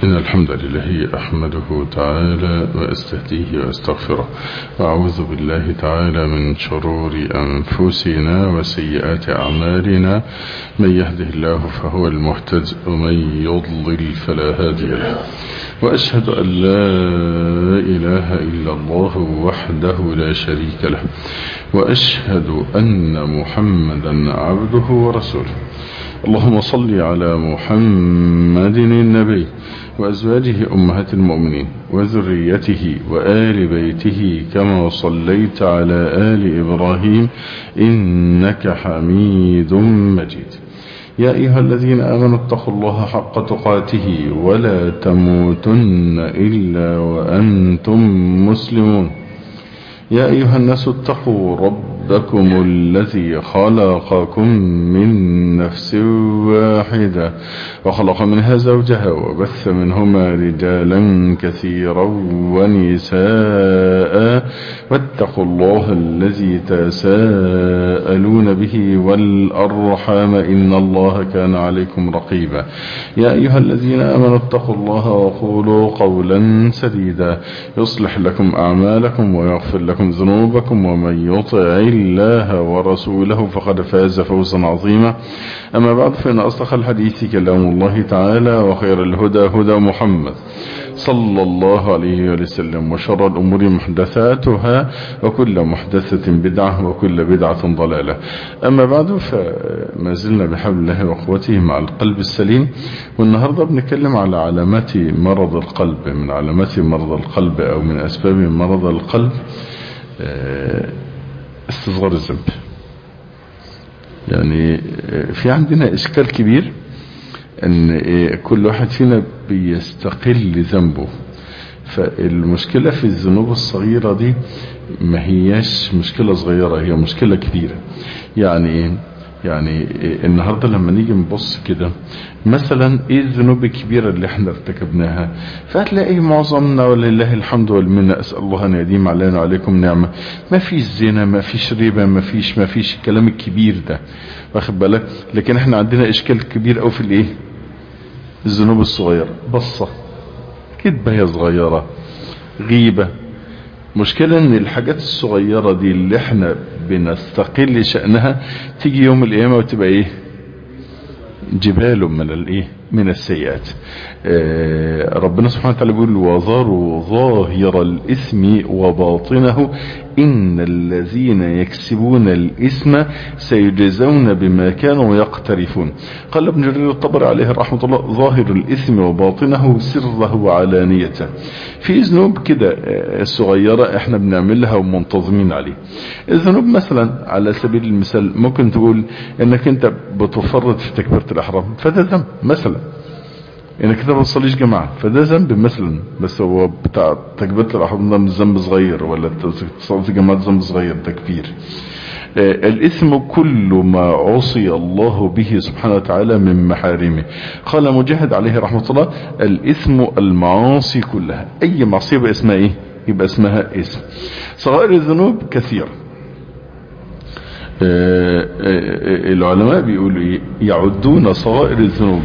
إن الحمد لله أحمده تعالى وأستهديه وأستغفره، وأعوذ بالله تعالى من شرور أنفسنا وسيئات أعمالنا. من يهده الله فهو المهتد، ومن يضلل فلا هادي له. وأشهد أن لا إله إلا الله وحده لا شريك له، وأشهد أن محمدا عبده ورسوله. اللهم صل على محمد النبي وأزواجه أمهات المؤمنين وذريته وآل بيته كما صليت على آل إبراهيم إنك حميد مجيد. يا أيها الذين آمنوا اتقوا الله حق تقاته ولا تموتن إلا وأنتم مسلمون. يا أيها الناس اتقوا ربكم الذي خلقكم من نفس واحدة وخلق منها زوجها وبث منهما رجالا كثيرا ونساء، واتقوا الله الذي تساءلون به والأرحام إن الله كان عليكم رقيبا. يا أيها الذين آمنوا اتقوا الله وقولوا قولا سديدا يصلح لكم أعمالكم ويغفر لكم ذنوبكم، ومن يطع الله ورسوله فقد فاز فوزا عظيما. أما بعد، فإن أصدق الحديث كلام الله تعالى، وخير الهدى هدى محمد صلى الله عليه وسلم، وشر الأمور محدثاتها، وكل محدثة بدعة، وكل بدعة ضلالة. أما بعد، فما زلنا بحبل الله وقوته مع القلب السليم، والنهاردة بنتكلم على علامات مرض القلب. من علامات مرض القلب أو من أسباب مرض القلب استصغار الذنب. يعني في عندنا إشكال كبير ان كل واحد فينا بيستقل ذنبه، فالمشكلة في الذنوب الصغيرة دي ما هياش مشكلة صغيرة، هي مشكلة كبيرة. يعني النهاردة لما نيجي نبص كده مثلا ايه الذنوب الكبيرة اللي احنا ارتكبناها، فهتلاقي معظمنا ولله الحمد والمنة، اسأل الله ان يديم علينا وعليكم نعمة، ما فيش زنا، ما فيش ربا، ما فيش الكلام الكبير ده، واخد بالك. لكن احنا عندنا اشكال كبير او في الايه، الذنوب الصغيرة، بصة، كدبة هي صغيرة، غيبة. مشكلة ان الحاجات الصغيرة دي اللي احنا بنستقل شأنها تيجي يوم القيامة وتبقى ايه، جبال من الايه، من السيئات. ربنا سبحانه وتعالى بيقول: وذروا ظاهر الإثم وباطنه إن الذين يكسبون الإثم سيجزون بما كانوا يقترفون. قال ابن جرير الطبري عليه رحمة الله: ظاهر الإثم وباطنه سره وعلانيته. في ذنوب كده الصغيرة احنا بنعملها ومنتظمين عليه. الذنوب مثلا على سبيل المثال ممكن تقول انك انت بتفرط في تكبيرة الإحرام، فده ذنب مثلا. انك انت ما بتصليش جماعة، فده ذنب مثلا، بس هو بتاع تكبيرة الإحرام ده مش ذنب صغير، ولا تصلي في جماعة ذنب صغير، ده كبير. الإثم كل ما عصي الله به سبحانه وتعالى من محارمه. قال مجاهد عليه رحمة الله: الإثم المعاصي كلها. أي معصية يبقى اسمها إيه؟ يبقى اسمها إثم. صغائر الذنوب كثيرة. العلماء بيقولوا إيه؟ يعدون صغائر الذنوب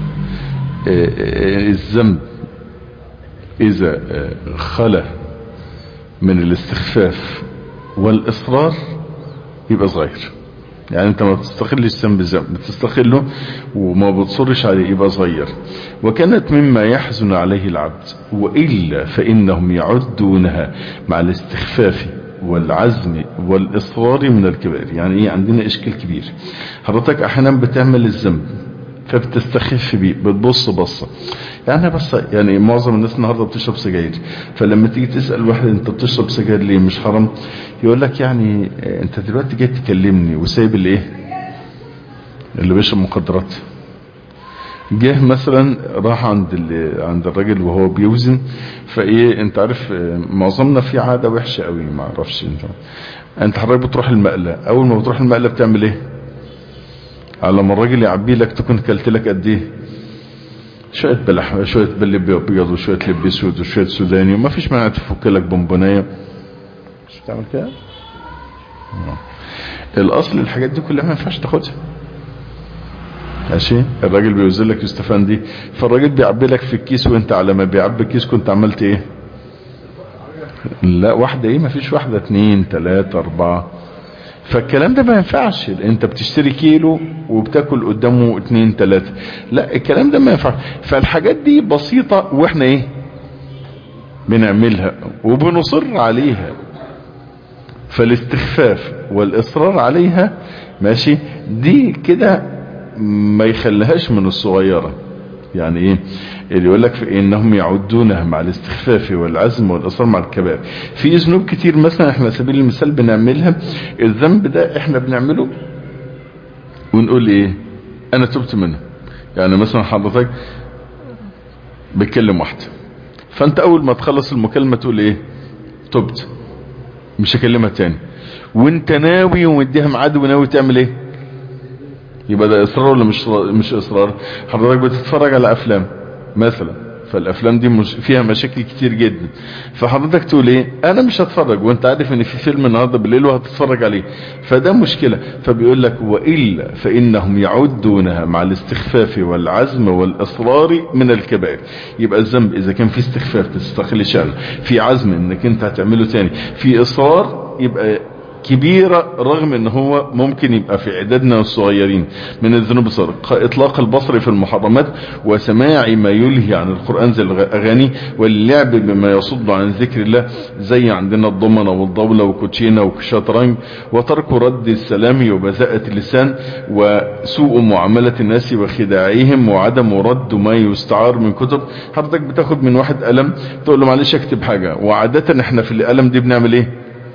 الذنب إذا خلى من الاستخفاف والإصرار يبقى صغير. يعني انت ما بتستقلش ذنب بتستقله وما بتصرش عليه، يبقى صغير. وكانت مما يحزن عليه العبد، وإلا فإنهم يعدونها مع الاستخفاف والعزم والإصرار من الكبائر. يعني ايه؟ عندنا إشكال كبير. حضرتك أحيانا بتعمل الذنب فبتستخف بيه، بتبص بصة. يعني معظم الناس النهاردة بتشرب سجاير، فلما تيجي تسأل واحد: انت بتشرب سجاير ليه، مش حرام؟ يقول لك: يعني انت دلوقتي جاي تكلمني وسايب الايه، اللي بيشرب مخدرات. جه مثلا راح عند الراجل وهو بيوزن، فايه، انت عارف معظمنا في عادة وحشة قوي، ما اعرفش انت حضرتك بتروح المقلة، اول ما بتروح المقلة بتعمل ايه؟ على ما الراجل يعبي لك تكون كلت لك قد ايه؟ شوية بلح، شوية بلب ابيض، وشوية لب اسود، وشوية سوداني، وما فيش مانع تفك لك بونبونايه. مش بتعمل كده؟ الاصل الحاجات دي كلها ما ينفعش تاخدها. ماشي. الراجل بيوزن لك يستفان دي، فالراجل بيعبي لك في الكيس، وانت على ما بيعبي الكيس كنت عملت ايه؟ لا واحدة ايه، مفيش واحدة، 2 3 4. فالكلام ده ما ينفعش. انت بتشتري كيلو وبتاكل قدامه 2 3. لا الكلام ده ما ينفعش. فالحاجات دي بسيطة واحنا ايه بنعملها وبنصر عليها. فالاستخفاف والاصرار عليها ماشي دي كده ما يخليهاش من الصغيرة. يعني ايه اللي يقول لك في انهم يعدونها مع الاستخفاف والعزم والاصرار مع الكبائر. في ذنوب كتير مثلا احنا على سبيل المثال بنعملها، الذنب ده احنا بنعمله ونقول ايه انا تبت منه. يعني مثلا حضرتك بتكلم واحدة، فانت اول ما تخلص المكالمة تقول ايه تبت مش هكلمها تاني، وانت ناوي ومديها ميعاد وناوي تعمل ايه. يبقى ده اصرار ولا مش اصرار؟ حضرتك بتتفرج على افلام مثلا، فالافلام دي فيها مشاكل كتير جدا، فحضرتك تقول ايه انا مش هتفرج، وانت عارف ان في فيلم النهارده بالليل وهتتفرج عليه، فده مشكلة. فبيقول لك والا فانهم يعدونها مع الاستخفاف والعزم والاصرار من الكبائر. يبقى الذنب اذا كان في استخفاف تستخلي شأنه، في عزم انك انت هتعمله تاني، في اصرار، يبقى كبيرة، رغم ان هو ممكن يبقى في عددنا الصغيرين من الذنوب الصغيرة. اطلاق البصر في المحرمات، وسماع ما يلهي عن القرآن زي الاغاني، واللعب بما يصد عن ذكر الله زي عندنا الضمنة والضولة وكوتشينة والشطرنج، وترك رد السلام وبذاءة اللسان، وسوء معاملة الناس وخداعهم، وعدم رد ما يستعار من كتب. حضرتك بتاخد من واحد قلم تقول له معلش اكتب حاجة، وعادة احنا في القلم دي بنعمل ايه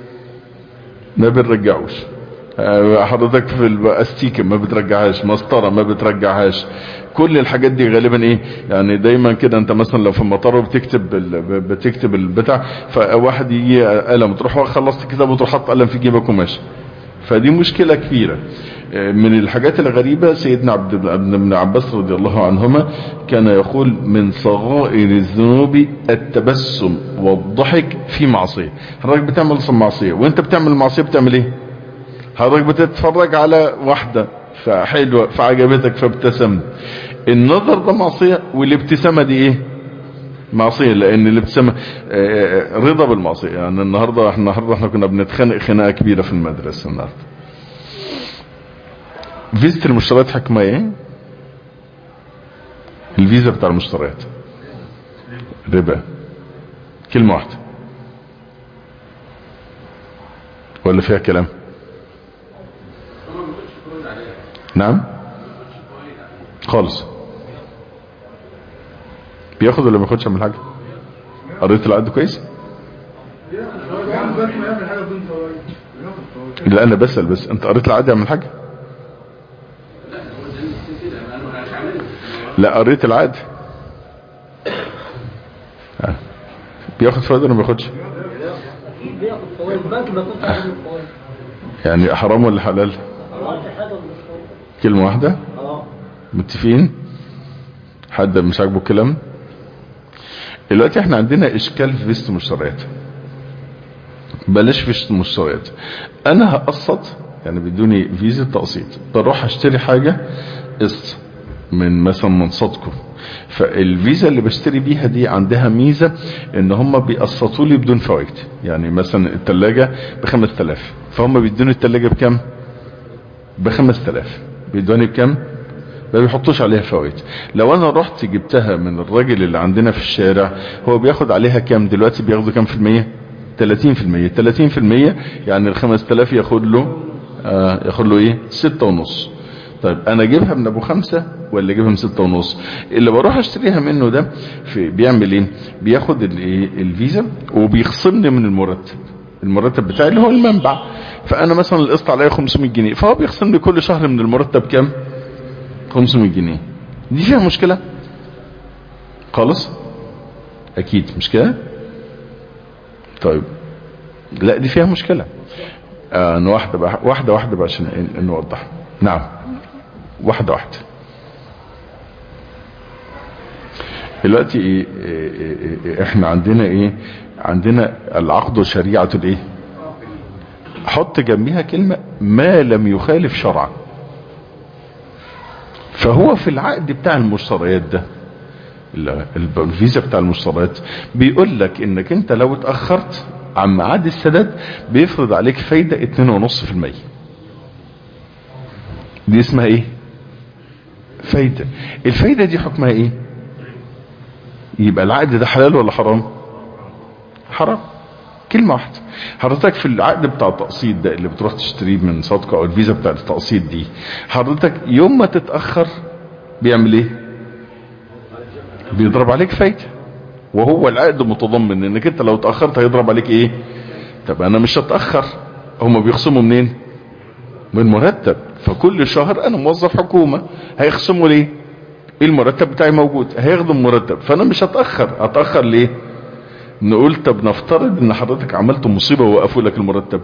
ما بنرجعوش. حضرتك في الاستيكه ما بترجعهاش، مسطره ما بترجعهاش، كل الحاجات دي غالبا ايه يعني دايما كده. انت مثلا لو في المطار بتكتب البتاع، فواحد يجي قلم تروح خلصت الكتاب وتروح حط قلم في جيبك وماشي. فدي مشكلة كبيرة. من الحاجات الغريبة سيدنا ابن عباس رضي الله عنهما كان يقول من صغائر الذنوب التبسم والضحك في معصية. حضرتك بتعمل معصية، وانت بتعمل معصية بتعمل ايه؟ حضرتك بتتفرج على واحدة فحلوة فعجبتك فابتسمت، النظر ده معصية، والابتسامة دي ايه معصية، لان الابتسامة رضا بالمعصية. يعني النهاردة احنا كنا بنتخانق خناقة كبيرة في المدرسة النهاردة. فيزة المشتريات حكمها ايه؟ الفيزا بتاع المشتريات ربا، كلمة واحدة ولا فيها كلام؟ نعم خالص. بياخد ولا ما ياخدش من حاجة؟ قريت العقد كويس؟ لا انا بسأل بس، انت قريت العقد يعمل حاجة؟ لا قريت العقد. بياخد فوائد ولا ما بياخدش؟ يعني حرام ولا حلال؟ كلمة واحدة. متفقين؟ حد مش عاجبه الكلام؟ دلوقتي احنا عندنا اشكال في فيزة المشتريات. بلاش فيزة المشتريات، انا هقسط يعني بدوني فيزا تقسيط، بروح اشتري حاجة قسط من مثلا من صدقه، فالفيزا اللي بشتري بيها دي عندها ميزة ان هم بيقسطوا لي بدون فوائد. يعني مثلا التلاجة ب5000، فهم بيدوني التلاجة بكم؟ ب5000. بيدوني بكم؟ ما بيحطوش عليها فوائد. لو انا رحت جبتها من الراجل اللي عندنا في الشارع، هو بياخد عليها كم دلوقتي؟ بياخدوا كم في المية؟ 30%. 30% يعني ال5000 ياخد له ايه 6.5. طيب انا اجيبها من ابو 5 ولا اجيبها من 6.5؟ اللي بروح اشتريها منه ده بيعمل ايه؟ بياخد الفيزا وبيخصمني من المرتب بتاعي اللي هو المنبع. فانا مثلا القسط عليا 500 جنيه، فهو بيخصم لي كل شهر من المرتب كام؟ 500 جنيه. دي فيها مشكلة خالص؟ اكيد مش كده. طيب لا دي فيها مشكلة. واحدة بقى عشان نوضح. نعم واحدة. دلوقتي احنا عندنا ايه؟ عندنا العقد شريعة الايه؟ حط جنبيها كلمة ما لم يخالف شرعا. فهو في العقد بتاع المشتريات ده، الفيزا بتاع المشتريات، بيقول لك انك انت لو اتأخرت عن ميعاد السداد بيفرض عليك فايدة 2.5%. دي اسمها ايه؟ فايدة. الفايدة دي حكمها ايه؟ يبقى العقد ده حلال ولا حرام؟ حرام. كلمة واحدة. حضرتك في العقد بتاع التقسيط ده اللي بتروح تشتريه من صادقة او الفيزا بتاع التقسيط دي، حضرتك يوم ما تتأخر بيعمل ايه؟ بيضرب عليك فايدة. وهو العقد متضمن انك انت لو اتأخرت هيضرب عليك ايه؟ طب انا مش هتأخر، هما بيخصموا منين؟ من مرتب. فكل شهر انا موظف حكومة، هيخصموا ليه؟ المرتب بتاعي موجود، هياخدوا المرتب، فانا مش هتأخر ليه؟ نقول طب نفترض ان حضرتك عملت مصيبة ووقفوا لك المرتب.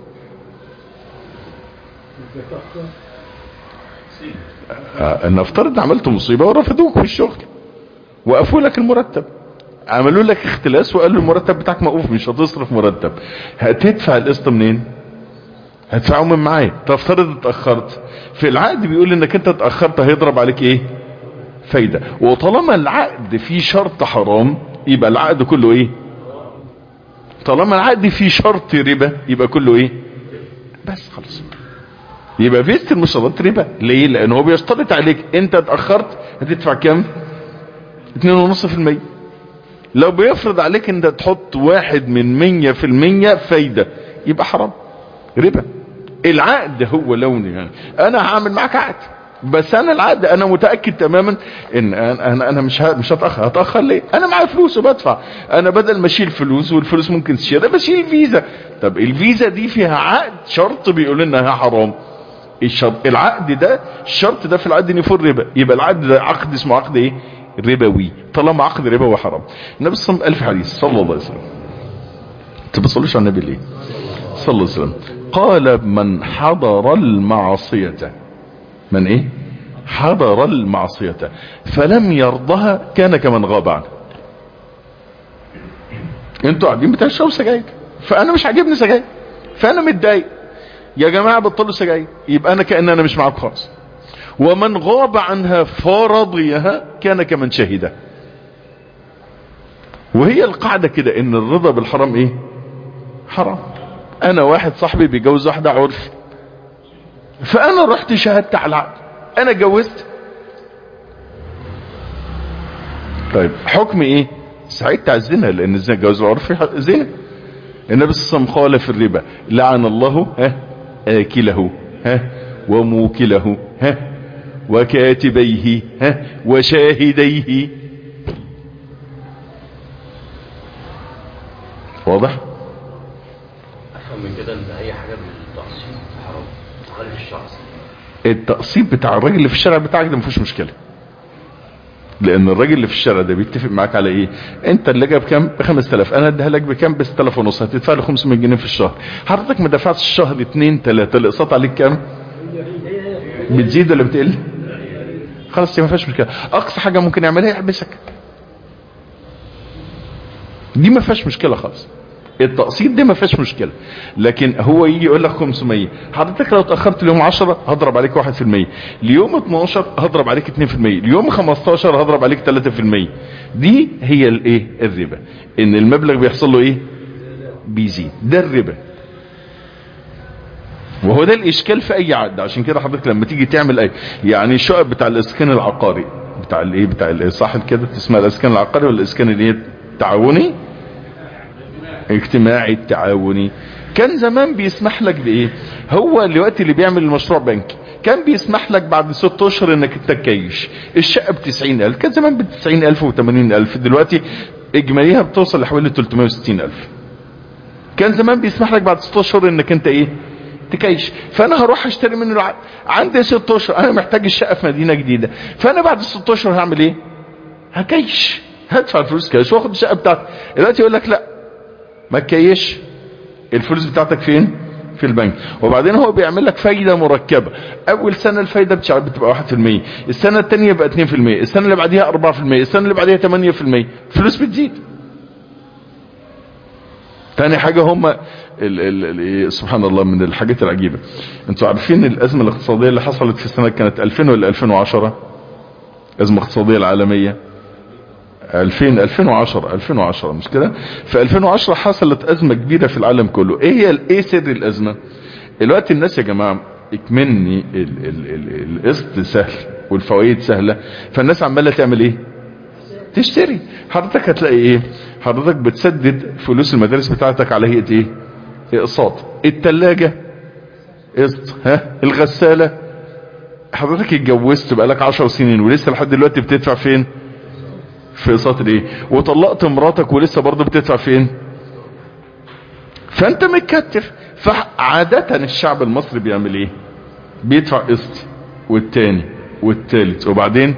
نفترض عملت مصيبة ورفضوك في الشغل، وقفوا لك المرتب، عملوا لك اختلاس وقالوا المرتب بتاعك موقوف، مش هتصرف مرتب، هتدفع القسط منين؟ هتدفعه من معايا. تفترض اتأخرت، في العقد بيقول انك انت اتأخرت هيضرب عليك ايه؟ فايدة. وطالما العقد فيه شرط حرام يبقى العقد كله ايه؟ طالما العقد فيه شرط ربا يبقى كله ايه؟ بس خلاص. يبقى فيزة المشتريات ربا. ليه؟ لان هو بيشترط عليك انت اتأخرت هتدفع كام؟ 2.5%. لو بيفرض عليك انت تحط 1% فايدة يبقى حرام، ربا. العقد هو لوني، يعني انا هعمل معاك عقد، بس انا العقد انا متأكد تماما ان انا مش هتأخر ليه؟ انا معايا فلوس وبدفع. انا بدل ما اشيل فلوس والفلوس ممكن تشيلها بشيل فيزا. طب الفيزا دي فيها عقد شرط بيقول انها حرام. العقد ده، الشرط ده في العقد ان يفور ربا، يبقى العقد ده عقد اسمه عقد ايه؟ ربوي. طالما عقد ربوي حرام. النبي صلى الله عليه وسلم قال في حديث صلى الله عليه وسلم، انت بتصليش على النبي ليه؟ صلى الله عليه وسلم قال من حضر المعصية، من ايه؟ حضر المعصية فلم يرضها كان كمن غاب عنه. انتوا قاعدين بتشربوا سجاير، فانا مش عاجبني سجاير، فانا متضايق، يا جماعة بطلوا سجاير، يبقى انا كأن انا مش معاكم خالص. ومن غاب عنها فرضيها كان كمن شهدها. وهي القاعدة كده ان الرضا بالحرام ايه؟ حرام. انا واحد صاحبي بيجوز واحدة عرف، فانا رحت شهدت على العقد، انا جوزت. طيب حكم ايه؟ سعيدت على الزنا، لان الزنا جواز العرف زنا. النبي صلى الله عليه وسلم قال في الربا لعن الله آكله وموكله وكاتبيه وشاهديه. واضح؟ افهم من كده ان اي حاجه من التقسيط حرام مخالف الشرع. التقسيط بتاع الراجل اللي في الشارع بتاعك ده مفيش مشكله، لان الراجل اللي في الشارع ده بيتفق معاك على ايه؟ انت اللي جايب كام؟ ب 5000، انا اديها لك بكام؟ ب 6500، هتدفع لي 500 جنيه في الشهر. حضرتك ما دفعتش الشهر 2 3، الاقساط عليك كام؟ بتزيد ولا بتقل؟ خلاص ما فيهاش مشكله. اقصى حاجه ممكن يعملها يحبسك، دي ما فيهاش مشكله خالص. التقسيط دي ما فيهاش مشكله. لكن هو يجي يقول لك 500، حضرتك لو اتاخرت ليوم 10 هضرب عليك 1%، ليوم 12 هضرب عليك 2%، ليوم 15 هضرب عليك 3%. دي هي الايه؟ الربا. ان المبلغ بيحصل له ايه؟ بيزيد. ده الربا، وهو ده الاشكال في اي عقد. عشان كده حضرتك لما تيجي تعمل اي، يعني الشقق بتاع الاسكان العقاري بتاع الايه، بتاع الايه، صح كده اسمها الاسكان العقاري ولا الاسكان الايه التعاوني؟ اجتماعي التعاوني. كان زمان بيسمح لك بايه؟ هو الوقت اللي بيعمل المشروع بنكي كان بيسمح لك بعد 6 اشهر انك انت تكيش الشقه ب 90,000. كان زمان ب 90,000 و 80,000، دلوقتي اجماليها بتوصل لحوالي 360,000. كان زمان بيسمح لك بعد 6 اشهر انك انت ايه؟ تكيش. فانا هروح اشتري منه العقد، عندي 6 اشهر، انا محتاج الشقه في مدينه جديده، فانا بعد 6 اشهر هعمل ايه؟ هكيش، هدفع الفلوس كاش واخد الشقه بتاعتي. دلوقتي يقول لك لا ما تكيش، الفلوس بتاعتك فين؟ في البنك. وبعدين هو بيعمل لك فايده مركبه. اول سنه الفايده بتبقى 1%، السنه الثانيه يبقى 2%، السنه اللي بعديها 4%، السنه اللي بعديها 8%. الفلوس بتزيد. تاني حاجه هم سبحان الله من الحاجات العجيبه، انتوا عارفين الازمه الاقتصاديه اللي حصلت في السنه كانت 2000 ولا 2010؟ ازمة اقتصادية العالمية 2010 مش كده؟ في 2010 حصلت ازمة كبيرة في العالم كله. ايه سر الازمة؟ الوقت الناس يا جماعة اكمني القسط سهل والفوائد سهلة، فالناس عمالة تعمل ايه؟ تشتري. حضرتك هتلاقي ايه؟ حضرتك بتسدد فلوس المدارس بتاعتك على هيئة ايه؟ اقساط. التلاجة قسط، الغسالة، حضرتك اتجوزت بقالك 10 سنين ولسه لحد دلوقتي بتدفع فين؟ في اقساط الايه؟ وطلقت مراتك ولسه برضه بتدفع فين؟ فانت متكتف. فعادة الشعب المصري بيعمل ايه؟ بيدفع قسط والتاني والتالت وبعدين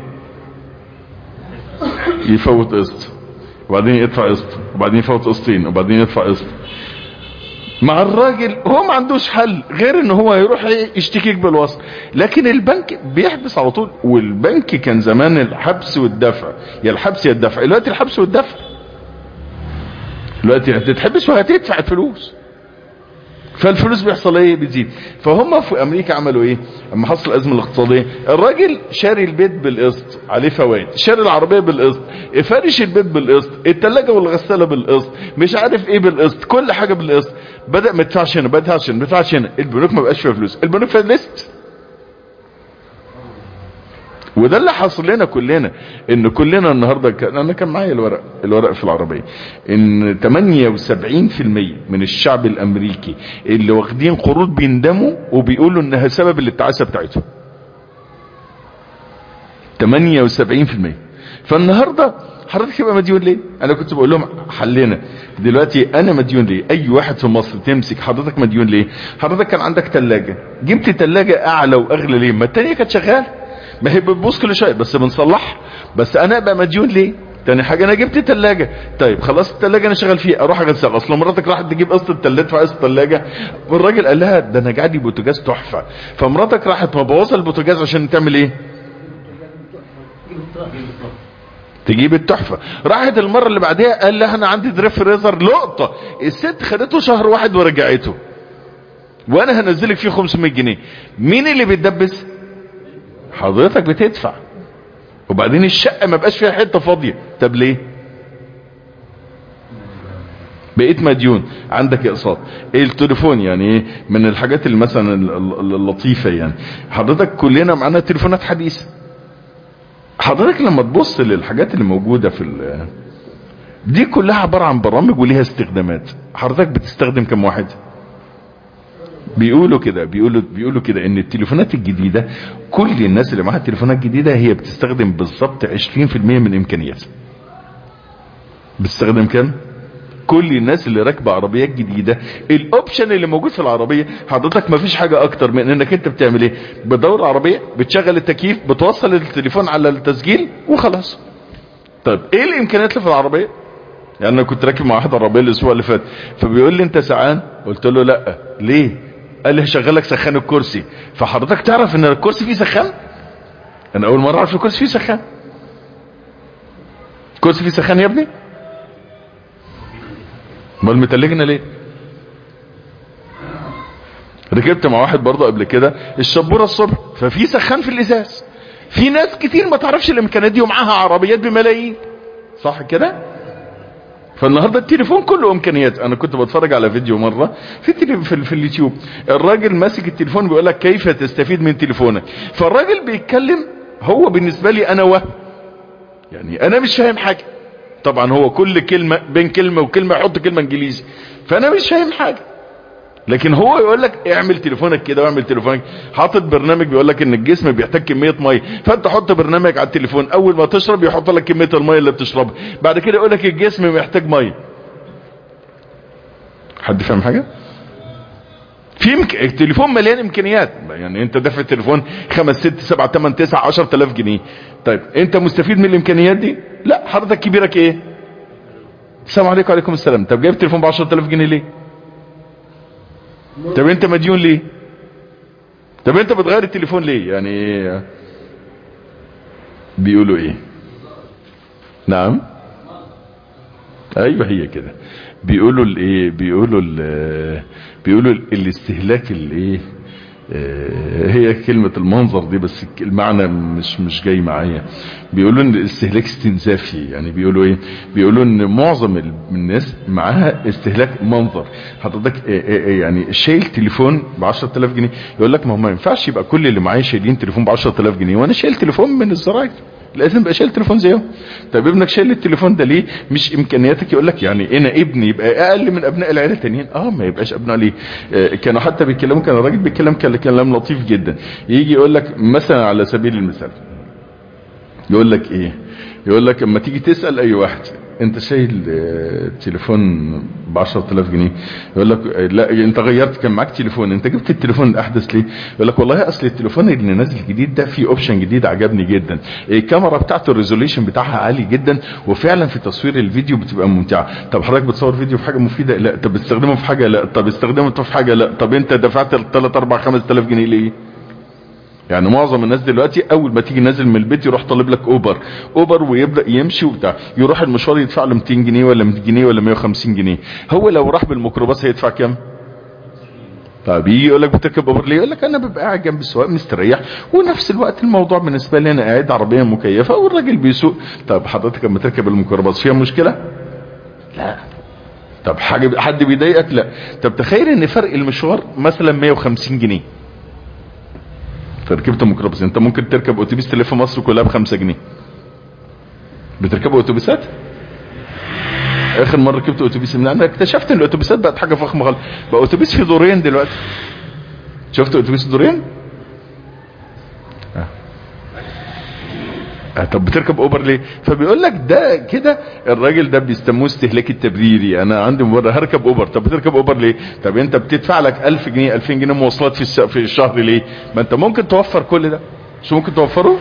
يفوت قسط وبعدين يدفع قسط وبعدين يفوت قسطين وبعدين يدفع قسط. مع الراجل هو ما عندوش حل غير ان هو يروح يشتكيك بالوصل، لكن البنك بيحبس على طول. والبنك كان زمان الحبس والدفع، يا الحبس يا الدفع. دلوقتي الحبس والدفع، دلوقتي هتتحبس وهتدفع الفلوس. فالفلوس بيحصل ايه؟ بتزيد. فهم في امريكا عملوا ايه اما حصل الازمه الاقتصاديه؟ الراجل شاري البيت بالقسط عليه فوائد، شاري العربيه بالقسط، فارش البيت بالقسط، الثلاجه والغساله بالقسط، مش عارف ايه بالقسط، كل حاجه بالقسط. بدا ما يدفعش هنا، بدا ما يدفعش هنا، البنوك ما بقاش فيها فلوس، البنوك فيها ليست. وده اللي حصل لنا كلنا، ان كلنا النهارده انا كان معايا الورق في العربيه، ان 78% من الشعب الامريكي اللي واخدين قروض بيندموا وبيقولوا انها سبب التعاسه بتاعتهم. 78%. فالنهارده حضرتك يبقى مديون ليه؟ انا كنت بقول لهم حلنا دلوقتي، انا مديون ليه؟ اي واحد في مصر تمسك حضرتك مديون ليه؟ حضرتك كان عندك ثلاجه، جبت ثلاجه اعلى واغلى ليه؟ ما الثانيه كانت شغاله، ما هي بتبوظ كل شويه بس بنصلحها، بس انا ابقى مديون ليه؟ تاني حاجه انا جبت ثلاجه، طيب خلاص الثلاجه انا شغال فيها، اروح اغسلها. اصل مراتك راحت تجيب قسط الثلاجه، تدفع قسط الثلاجه، والراجل قال لها ده انا جايب بوتاجاز تحفه، فمراتك راحت مبوظه البوتاجاز عشان تعمل ايه؟ تجيب التحفه. راحت المره اللي بعدها قال لها انا عندي دريف فريزر لقطه، الست خدته شهر واحد ورجعته، وانا هنزلك فيه 500 جنيه. مين اللي بيتدبس؟ حضرتك بتدفع. وبعدين الشقه ما بقاش فيها حته فاضيه، طب ليه؟ بقيت مديون، عندك اقساط. التليفون يعني ايه من الحاجات اللي مثلا اللطيفه، يعني حضرتك كلنا معانا تليفونات حديثه. حضرتك لما تبص للحاجات اللي موجوده دي كلها عباره عن برامج وليها استخدامات. حضرتك بتستخدم كم واحد؟ بيقولوا كده ان التليفونات الجديدة، كل الناس اللي معاها تليفونات جديدة هي بتستخدم بالظبط 20% من امكانياتها. بتستخدم كام؟ كل الناس اللي راكبه عربيات جديدة، الاوبشن اللي موجود في العربية حضرتك ما فيش حاجة اكتر من انك انت بتعمل ايه؟ بتدور عربية، بتشغل التكييف، بتوصل التليفون على التسجيل وخلاص. طيب ايه الامكانيات اللي في العربية؟ يعني انا كنت راكب مع واحد عربية الاسبوع اللي فات، فبيقول لي انت سعان؟ قلت له لا. ليه؟ قال لي هشغلك سخان الكرسي. فحضرتك تعرف ان الكرسي فيه سخان؟ انا اول مرة اعرف الكرسي فيه سخان. الكرسي فيه سخان يا ابني؟ امال متلجنا ليه؟ ركبت مع واحد برضه قبل كده الشبورة الصبح، ففي سخان في الازاز. في ناس كتير ما تعرفش الامكانيات دي ومعاها عربيات بملايين، صح كده؟ فالنهاردة التليفون كله امكانيات. انا كنت بتفرج على فيديو مرة في اليوتيوب، الراجل ماسك التليفون بيقول لك كيف تستفيد من تليفونك. فالراجل بيتكلم، هو بالنسبة لي انا يعني انا مش فاهم حاجة. طبعا هو كل كلمة بين كلمة وكلمة يحط كلمة انجليزي، فانا مش فاهم حاجة. لكن هو يقول لك اعمل تليفونك كده واعمل تليفونك، حاطط برنامج بيقول لك ان الجسم بيحتاج كميه ميه، فانت حط برنامج على التليفون، اول ما تشرب يحط لك كميه الميه اللي بتشربها، بعد كده يقول لك الجسم محتاج ميه. حد فاهم حاجه؟ التليفون مليان امكانيات. يعني انت دافع التليفون 5 6 7 8 9 10000 جنيه، طيب انت مستفيد من الامكانيات دي؟ لا. حضرتك كبيرك ايه؟ السلام عليكم. وعليكم السلام. طب جايب تليفون ب 10000 جنيه ليه؟ طب انت مديون ليه؟ طب انت بتغير التليفون ليه؟ يعني بيقولوا ايه؟ نعم، ايوه هي كده. بيقولوا الايه؟ بيقولوا الاستهلاك الايه هي كلمة المنظر دي بس المعنى مش جاي معايا. بيقولوا ان الاستهلاك استنزافي، يعني بيقولوا ايه؟ بيقولوا ان معظم الناس معاها استهلاك منظر. حضرتك يعني شايل تليفون ب 10000 جنيه، يقول لك ما ينفعش يبقى كل اللي معايا شايلين تليفون ب 10000 جنيه وانا شايل تليفون من الزراير، لازم ابقى شايل تليفون زيهم. طب ابنك شايل التليفون ده ليه؟ مش امكانياتك؟ يقول لك يعني انا ابني يبقى اقل من ابناء العيله التانيين؟ ما يبقاش ابناء ليه؟ كانوا حتى بيتكلموا، كان الراجل بيتكلم كلام لطيف جدا. يجي يقول لك مثلا على سبيل المثال، يقول لك ايه؟ يقول لك اما تيجي تسال اي واحد انت شايل تليفون ب 10000 جنيه، يقول لك لا انت غيرت، كان معاك تليفون، انت جبت التليفون الاحدث ليه؟ يقول لك والله اصل التليفون اللي نازل جديد ده فيه اوبشن جديد عجبني جدا، الكاميرا بتاعته الريزوليشن بتاعها عالي جدا، وفعلا في تصوير الفيديو بتبقى ممتعه. طب حضرتك بتصور فيديو في حاجه مفيده؟ لا. طب بتستخدمه في حاجه؟ لا. طب استخدمه في حاجه؟ لا. طب انت دفعت 3 4 5000 جنيه ليه؟ يعني معظم الناس دلوقتي اول ما تيجي نازل من البيت يروح طالب لك اوبر ويبدا يمشي وبتاع، يروح المشوار يدفع له 200 جنيه ولا 100 جنيه ولا 150 جنيه. هو لو راح بالميكروباص هيدفع كام؟ طب يجي يقول لك بتركب اوبر ليه؟ يقول لك انا ببقى قاعد جنب السواق مستريح، ونفس الوقت الموضوع بالنسبه لي انا قاعد عربيه مكيفه والراجل بيسوق. طب حضرتك لما تركب الميكروباص فيها مشكله؟ لا. طب حد بيضايقك؟ لا. طب تخيل ان فرق المشوار مثلا 150 جنيه، فركبت ميكروباص. انت ممكن تركب اتوبيس تلف مصر كلها ب5 جنيه. بتركبوا اتوبيسات؟ اخر مره ركبت اتوبيس انا اكتشفت ان الاتوبيسات بقت حاجه فخمه خالص، بقى اتوبيس فيه دورين دلوقتي. شفت اتوبيس دورين؟ طب بتركب اوبر ليه؟ فبيقول لك ده كده الراجل ده بيسموه استهلاك التبريري، انا عندي مبرر هركب اوبر. طب بتركب اوبر ليه؟ طب انت بتدفع لك 1000 جنيه 2000 جنيه مواصلات في الشهر ليه؟ ما انت ممكن توفر كل ده، مش ممكن توفره؟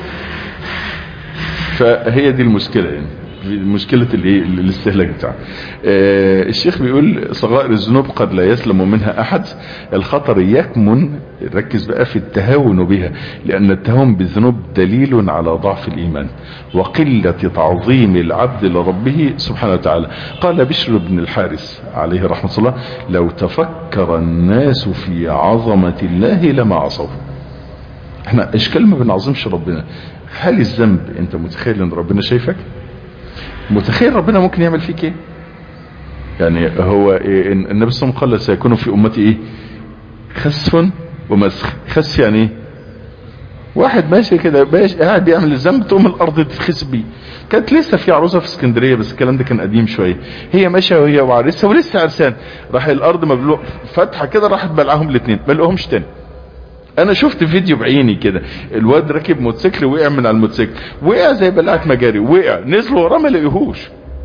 فهي دي المشكله، يعني مشكلة الاستهلاك بتاعه. الشيخ بيقول صغائر الذنوب قد لا يسلم منها احد، الخطر يكمن، ركز بقى، في التهاون بها، لان التهاون بالذنوب دليل على ضعف الايمان وقلة تعظيم العبد لربه سبحانه وتعالى. قال بشر بن الحارث عليه رحمة الله: لو تفكر الناس في عظمة الله لما عصوه. احنا اشكال ما بنعظمش ربنا. هل الذنب انت متخيل ان ربنا شايفك؟ متخيل ربنا ممكن يعمل فيك ايه؟ يعني هو إيه؟ النبي صلى الله عليه وسلم قال سيكون في امتي ايه؟ خسف ومسخ. خسف يعني ايه؟ واحد ماشي كده قاعد بيعمل الذنب تقوم الارض تتخسف بيه. كانت لسه في عروسه في اسكندريه، بس الكلام ده كان قديم شويه، هي ماشيه وهي وعريسها ولسه عرسان، راح الارض مبلوع فتحه كده، راحت بلعهم الاثنين، ما لقوهمش تاني. انا شفت فيديو بعيني كده، الواد راكب موتوسيكل وقع من على الموتوسيكل، وقع زي بلعت مجاري، وقع نزلوا وراه ما لقيهوش.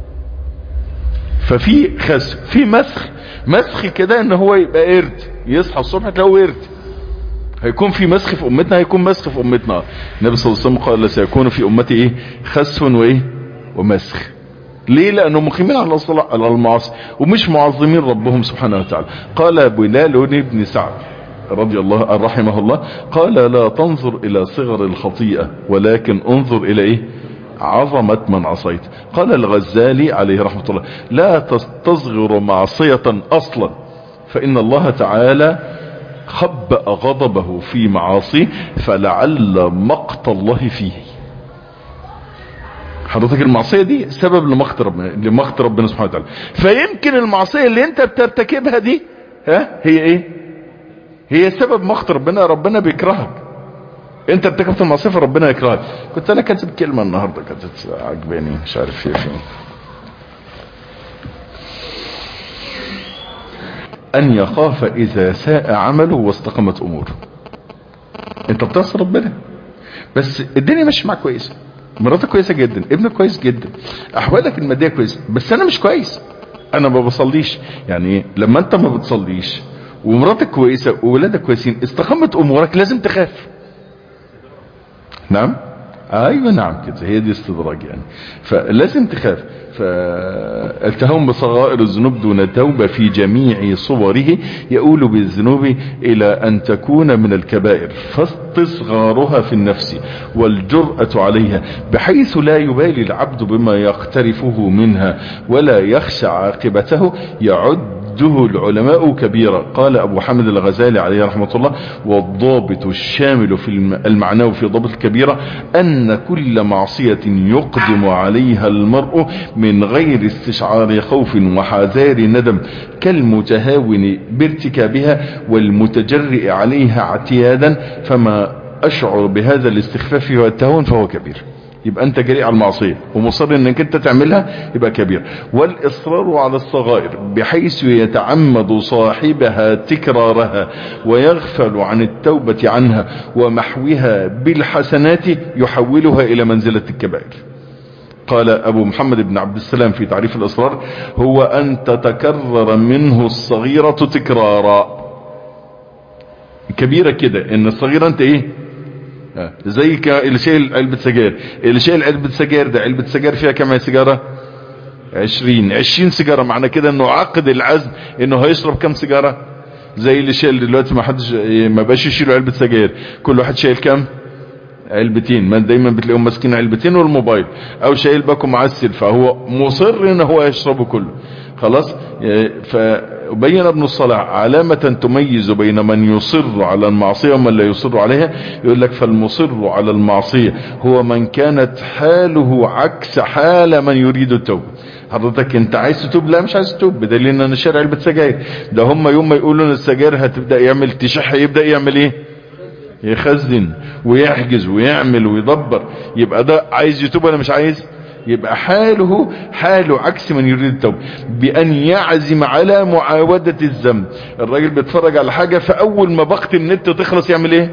ففي خسف، في مسخ كده، ان هو يبقى قرد، يصحى الصبح تلاقيه قرد. هيكون في مسخ في امتنا، هيكون مسخ في امتنا. النبي صلى الله عليه وسلم قال سيكون في امتي ايه؟ خسف وايه؟ ومسخ. ليه؟ لانهم مقيمين على الصلاة على المعاصي ومش معظمين ربهم سبحانه وتعالى. قال بلال بن سعد رضي الله رحمه الله، قال لا تنظر الى صغر الخطيئة ولكن انظر الى ايه؟ عظمة من عصيت. قال الغزالي عليه رحمة الله: لا تستصغر معصية اصلا، فان الله تعالى خبأ غضبه في معاصيه فلعل مقت الله فيه. حضرتك المعصية دي سبب لمقت ربنا سبحانه وتعالى، فيمكن المعصية اللي انت بترتكبها دي هي ايه؟ هي سبب مقت ربنا. ربنا بيكرهك، انت ارتكبت المعصية فربنا يكرهك. كنت انا كاتب كلمة النهاردة كانت عجباني، مش عارف فين. ان يخاف اذا ساء عمله واستقامت اموره. انت بتعصي ربنا بس الدنيا ماشيه معاك كويسه، مراتك كويسه جدا، ابنك كويس جدا، احوالك الماديه كويسه، بس انا مش كويس، انا ما بصليش. يعني ايه؟ لما انت ما بتصليش ومراتك كويسه وولادك كويسين، استقامت امورك، لازم تخاف. نعم، ايوه نعم كده، هي دي استدراج يعني. فلازم تخاف. فالتهاون بصغائر الذنوب دون توبة في جميع صوره يؤول بالذنوب الى ان تكون من الكبائر، فاستصغارها في النفس والجرأة عليها بحيث لا يبالي العبد بما يقترفه منها ولا يخشى عاقبته، يعد عده العلماء كبيرة. قال أبو حامد الغزالي عليه رحمة الله: والضابط الشامل في المعنى في ضابط الكبيرة أن كل معصية يقدم عليها المرء من غير استشعار خوف وحذار ندم، كالمتهاون بارتكابها والمتجرئ عليها اعتيادا، فما أشعر بهذا الاستخفاف والتهاون فهو كبير. يبقى انت جريء على المعصية ومصر انك انت تعملها، يبقى كبير. والاصرار على الصغائر بحيث يتعمد صاحبها تكرارها ويغفل عن التوبة عنها ومحوها بالحسنات يحولها الى منزلة الكبائر. قال ابو محمد بن عبد السلام في تعريف الاصرار: هو ان تتكرر منه الصغيرة تكرارا. كبيرة كده ان الصغيرة انت ايه، زي اللي شايل علبة سجاير. اللي شايل علبة سجاير ده، علبة سجاير فيها كم سيجارة؟ 20 سيجارة. معنى كده انه عقد العزم انه هيشرب كم سيجارة. زي اللي شايل دلوقتي ما بقاش يشيلوا علبة سجاير، كل واحد شايل كم؟ علبتين. ما دايما بتلاقيهم ماسكين علبتين والموبايل، او شايل باكو معسل، فهو مصر ان هو يشربه كله. خلاص. فبين ابن الصلاح علامة تميز بين من يصر على المعصية ومن لا يصر عليها. يقول لك: فالمصر على المعصية هو من كانت حاله عكس حال من يريد التوبة. حضرتك انت عايز تتوب؟ لا مش عايز تتوب، بدليل ان انا شارع علبة سجاير. ده هم يوم ما يقولوا ان السجاير هتبدأ يعمل تشح، يبدأ يعمل ايه؟ يخزن ويحجز ويعمل ويدبر. يبقى ده عايز يتوب ولا مش عايز؟ يبقى حاله عكس من يريد التوبة، بأن يعزم على معاودة الذنب. الراجل بيتفرج على حاجة، فأول ما باقة النت تخلص يعمل ايه؟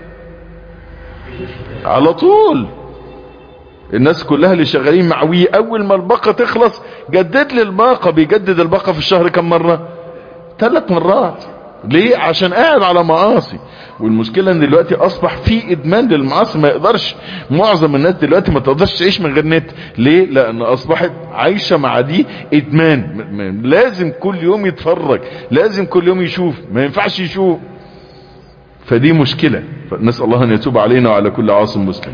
على طول. الناس كلها اللي شغالين مع وي، أول ما الباقة تخلص جدد لي الباقة. بيجدد الباقة في الشهر كم مرة؟ 3 مرات. ليه؟ عشان قاعد على معاصي. والمشكلة ان دلوقتي اصبح في ادمان للمعاصي. ما يقدرش معظم الناس دلوقتي ما تقدرش تعيش من غير نت. ليه؟ لان اصبحت عايشة مع دي ادمان. لازم كل يوم يتفرج، لازم كل يوم يشوف، ما ينفعش يشوف. فدي مشكلة. فنسأل الله ان يتوب علينا وعلى كل عاصم مسلم.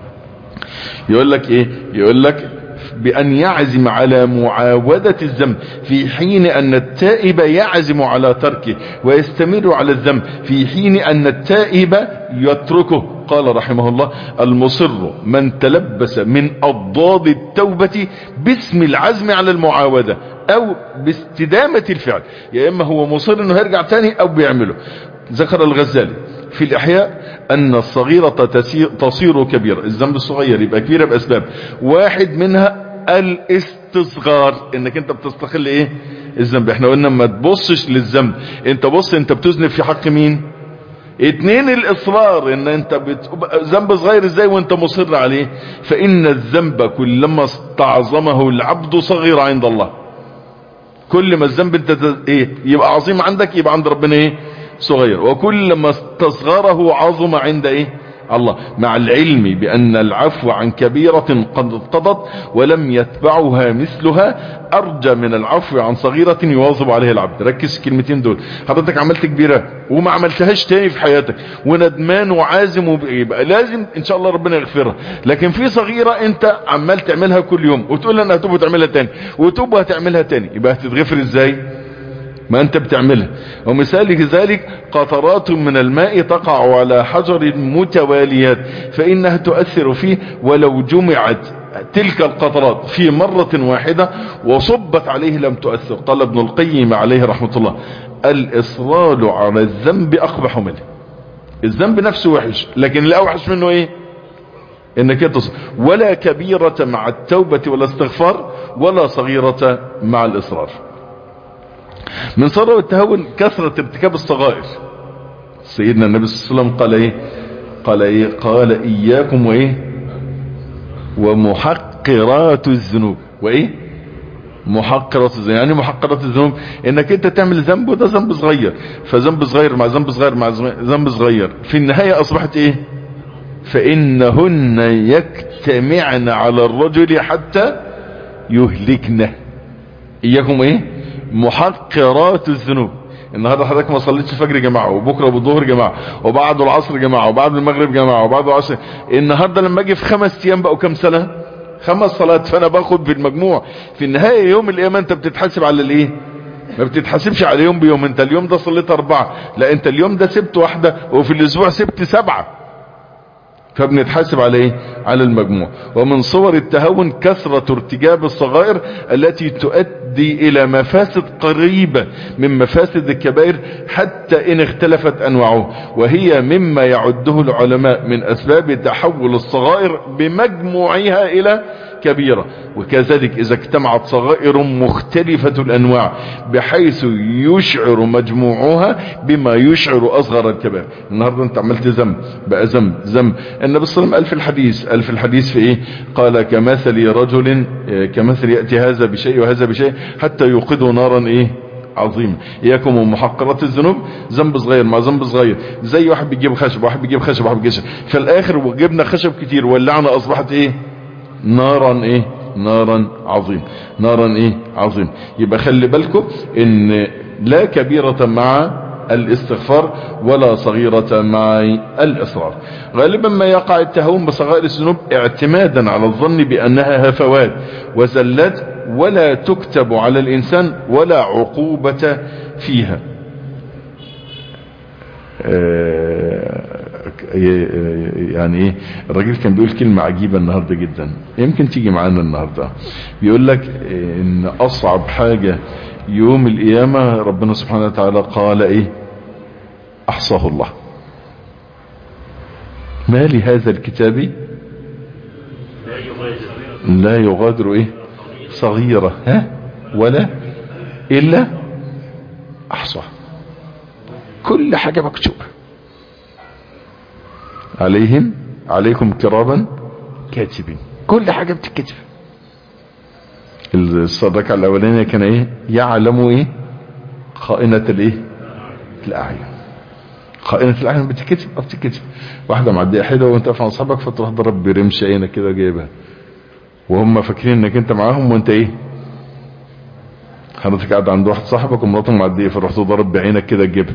يقول لك ايه؟ يقول لك بأن يعزم على معاودة الذنب، في حين أن التائب يعزم على تركه ويستمر على الذنب، في حين أن التائب يتركه. قال رحمه الله: المصر من تلبس من أضداد التوبة باسم العزم على المعاودة أو باستدامة الفعل. يا إما هو مصر أنه يرجع تاني أو بيعمله. ذكر الغزالي في الإحياء أن الصغيرة تصير كبيرة. الذنب الصغير يبقى كبيرة بأسباب. واحد منها الاستصغار، انك انت بتستقل ايه؟ الذنب. احنا قلنا ما تبصش للذنب، انت بص انت بتذنب في حق مين. 2 الاصرار، ان انت ذنب صغير ازاي وانت مصر عليه. فان الذنب كلما استعظمه العبد صغير عند الله. كل ما الذنب انت ايه يبقى عظيم عندك، يبقى عند ربنا ايه؟ صغير. وكل ما استصغره عظم عند ايه؟ الله. مع العلم بأن العفو عن كبيرة قد اقتضت ولم يتبعها مثلها أرجى من العفو عن صغيرة يواظب عليها العبد. ركز الكلمتين دول. حضرتك عملت كبيرة وما عملتهاش تاني في حياتك وندمان وعازم، يبقى لازم إن شاء الله ربنا يغفرها. لكن في صغيرة أنت عمال تعملها كل يوم وتقول أنا هتوب وتعملها تاني وتوب وهتعملها تاني، يبقى هتتغفر إزاي؟ ما انت بتعملها. ومثال ذلك قطرات من الماء تقع على حجر متواليات فإنها تؤثر فيه، ولو جمعت تلك القطرات في مرة واحدة وصبت عليه لم تؤثر. قال ابن القيم عليه رحمة الله: الإصرار على الذنب أقبح منه. الذنب نفسه وحش، لكن الأوحش منه ايه؟ انك تصر. ولا كبيرة مع التوبة والاستغفار، ولا صغيرة مع الإصرار. من صغر والتهون كثرة ارتكاب الصغائر. سيدنا النبي صلى الله عليه وسلم قال إياكم وإيه؟ ومحقرات الذنوب. وإيه؟ محقرات الذنوب. يعني محقرات الذنوب انك انت تعمل ذنب وده ذنب صغير، فذنب صغير مع ذنب صغير مع ذنب صغير في النهاية اصبحت ايه؟ فإنهن يجتمعن على الرجل حتى يهلكنه. إياكم إيه؟ محقرات الذنوب. النهارده حضرتك ما صليتش الفجر جماعه، وبكره بالظهر جماعه، وبعد العصر جماعه، وبعد المغرب جماعه، وبعد العصر. النهارده لما اجي في 5 ايام بقوا كام سنه؟ 5 صلوات. فانا باخد في المجموع في النهايه يوم القيامه انت بتتحاسب على الايه؟ ما بتتحاسبش على يوم بيوم. انت اليوم ده صليت 4، لا انت اليوم ده سبت 1 وفي الاسبوع سبت 7، فبنتحاسب على ايه؟ على المجموع. ومن صور التهاون كثرة ارتجاب الصغائر التي تؤدي الى مفاسد قريبة من مفاسد الكبائر حتى ان اختلفت انواعه، وهي مما يعده العلماء من اسباب تحول الصغائر بمجموعها الى كبيرة. وكذلك اذا اجتمعت صغائر مختلفة الانواع بحيث يشعر مجموعها بما يشعر اصغر الكبائر. النهاردة انت عملت ذنب بقى ذنب النبي صلى الله عليه وسلم قال في الحديث في ايه؟ قال كمثل رجل كمثل يأتي هذا بشيء وهذا بشيء حتى يوقدوا نارا ايه؟ عظيم. اياكم ومحقرات الذنوب، ذنب صغير مع ذنب صغير، زي واحد بيجيب خشب واحد بيجيب خشب واحد بيجيب خشب، في الاخر وجبنا خشب كتير واللعنة اصبحت ايه؟ نارا ايه؟ نارا عظيم. نارا ايه؟ عظيم. يبقى خلي بالكم ان لا كبيرة مع الاستغفار ولا صغيرة مع الاصرار. غالبا ما يقع التهاون بصغائر الذنوب اعتمادا على الظن بانها هفوات وزلات ولا تكتب على الانسان ولا عقوبة فيها. يعني ايه؟ الراجل كان بيقول كلمة عجيبة النهاردة جدا، يمكن تيجي معانا النهاردة. بيقول لك ان اصعب حاجة يوم القيامة ربنا سبحانه وتعالى قال ايه؟ احصاه الله. ما لهذا الكتاب لا يغادر ايه؟ صغيرة ولا الا احصاه. كل حاجة مكتوبة. عليكم كراما كاتبين، كل حاجة بتتكتب. الصدقة الاولانية كان ايه؟ يعلم ايه؟ خائنة الايه؟ الاعين. خائنة الاعين بتتكتب بتتكتب. واحدة معدية حلوة وانت واقف مع اصحابك فتروح ضرب برمش عينك كده جايبها وهم فاكرين انك انت معاهم وانت ايه؟ حضرتك قاعد عند واحد صاحبك ومراته معدية فرحت ضرب بعينك كده تجيبها.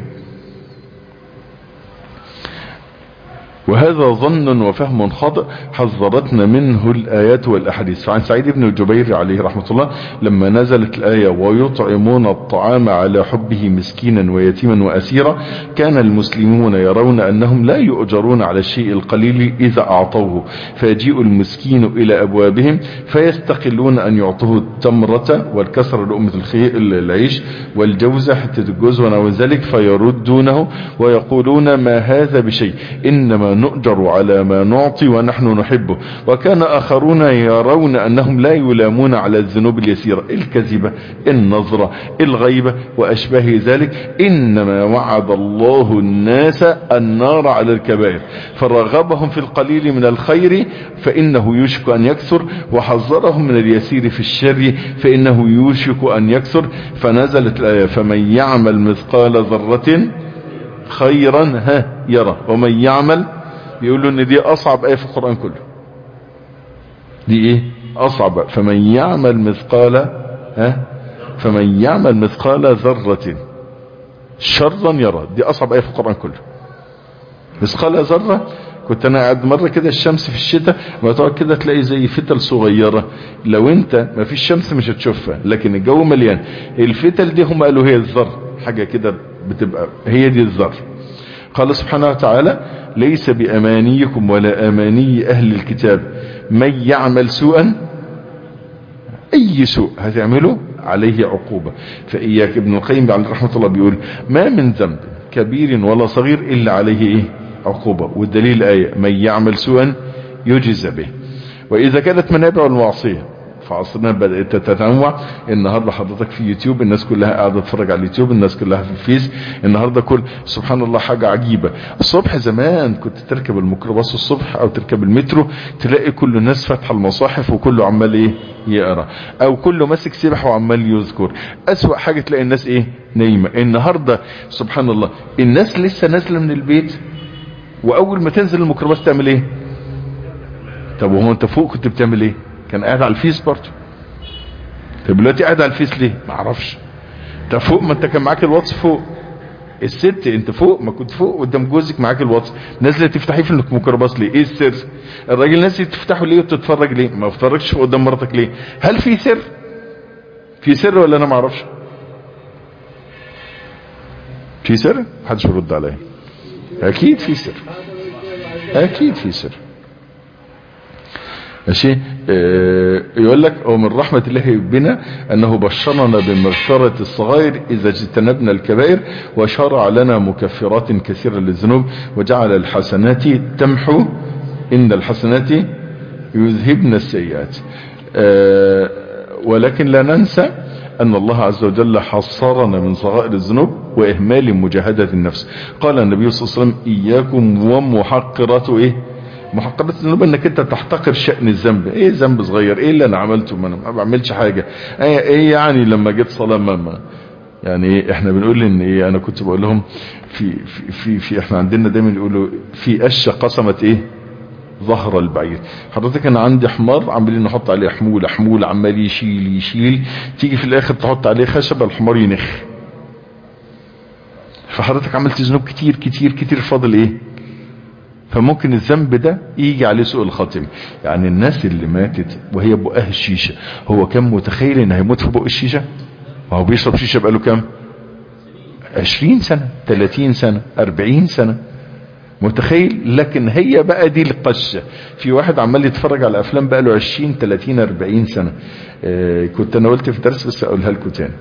وهذا ظن وفهم خاطئ حذرتنا منه الآيات والأحاديث. فعن سعيد بن الجبير عليه رحمة الله لما نزلت الآية ويطعمون الطعام على حبه مسكينا ويتيما وأسيرا كان المسلمون يرون أنهم لا يؤجرون على الشيء القليل إذا أعطوه، فيجيء المسكين إلى أبوابهم فيستقلون أن يعطوه التمرة والكسر لأمة العيش والجوزة حتى الجوز ونحو ذلك فيردونه ويقولون ما هذا بشيء، إنما نؤجر على ما نعطي ونحن نحبه. وكان آخرون يرون أنهم لا يلامون على الذنوب اليسيرة، الكذبة، النظرة، الغيبة وأشباه ذلك، إنما وعد الله الناس النار على الكبائر فرغبهم في القليل من الخير فإنه يوشك أن يكثر وحذرهم من اليسير في الشر فإنه يوشك أن يكثر. فنزلت الآية فمن يعمل مثقال ذرة خيرا يرى ومن يعمل. بيقولوا ان دي اصعب ايه في القرآن كله. دي ايه؟ اصعب. فمن يعمل مثقال ذرة شرا يرى، دي اصعب ايه في القرآن كله. مثقال ذرة. كنت انا قاعد مرة كده الشمس في الشتاء ما تقعد كده تلاقي زي فتل صغيرة، لو انت ما فيش شمس مش هتشوفها لكن الجو مليان. الفتل دي هم قالوا هي الذر، حاجة كده بتبقى هي دي الذر. قال سبحانه وتعالى ليس بأمانيكم ولا أماني أهل الكتاب من يعمل سوءا، أي سوء هتعمله عليه عقوبة. فإياك. ابن القيم عليه رحمة الله بيقول ما من ذنب كبير ولا صغير إلا عليه إيه؟ عقوبة. والدليل آية من يعمل سوءا يجزى به. وإذا كانت منابع المعصية فعصرنا بدأت تتنوع. النهاردة حضرتك في يوتيوب الناس كلها قاعدة تتفرج على اليوتيوب، الناس كلها في الفيس. النهاردة كل سبحان الله حاجة عجيبة. الصبح زمان كنت تركب الميكروباص الصبح او تركب المترو تلاقي كل الناس فاتحة المصاحف وكله عمال ايه؟ يقرأ، او كله ماسك سبح وعمال يذكر. اسوأ حاجة تلاقي الناس ايه؟ نايمة. النهاردة سبحان الله الناس لسه نازلة من البيت واول ما تنزل الميكروباص تعمل ايه؟ طب وهو انت فوق كنت بتعمل ايه؟ كان قاعد على الفيس برضه. طب دلوقتي قاعد على الفيس ليه؟ ما اعرفش. انت فوق، ما انت كان معاك الواتس فوق. الست انت فوق، ما كنت فوق قدام جوزك معاك الواتس، نازله تفتحيه في الميكروباص ليه؟ ايه السر؟ الراجل نازل تفتحه ليه وتتفرج ليه؟ ما بتتفرجش قدام مراتك ليه؟ هل في سر؟ في سر ولا انا ما اعرفش؟ في سر؟ محدش بيرد عليا. اكيد في سر، اكيد في سر. ماشي. يقول لك ومن رحمة الله بنا انه بشرنا بمغفرة الصغائر اذا اجتنبنا الكبائر، وشرع لنا مكفرات كثيرة للذنوب، وجعل الحسنات تمحو ان الحسنات يذهبن السيئات. ولكن لا ننسى ان الله عز وجل حصرنا من صغائر الذنوب واهمال مجاهدة النفس. قال النبي صلى الله عليه وسلم اياكم ومحقرات محقرات الذنوب، انك انت تحتقر شأن الذنب. ايه ذنب صغير؟ ايه اللي انا عملته؟ ما بعملش حاجة. ايه يعني لما جيت صلاة ما يعني ايه؟ احنا بنقول ان ايه، انا كنت بقول لهم في احنا عندنا دايما يقولوا في قشة قسمت ايه ظهر البعير. حضرتك انا عندي حمار عمالين نحط عليه حمول عمال يشيل، تيجي في الاخر تحط عليه خشب الحمار ينخ. فحضرتك عملت ذنوب كتير كتير كتير، فاضل ايه؟ فممكن الذنب ده يجي عليه سوء الخاتمه. يعني الناس اللي ماتت وهي بقها الشيشه، هو كان متخيل ان هيموت في بق الشيشه؟ وهو بيشرب شيشه بقاله كام؟ 20 سنه 30 سنه 40 سنه متخيل. لكن هي بقى دي القشه. في واحد عمال يتفرج على افلام بقاله 20 30 40 سنه. كنت انا قلت في درس بس اقولها لكم تاني.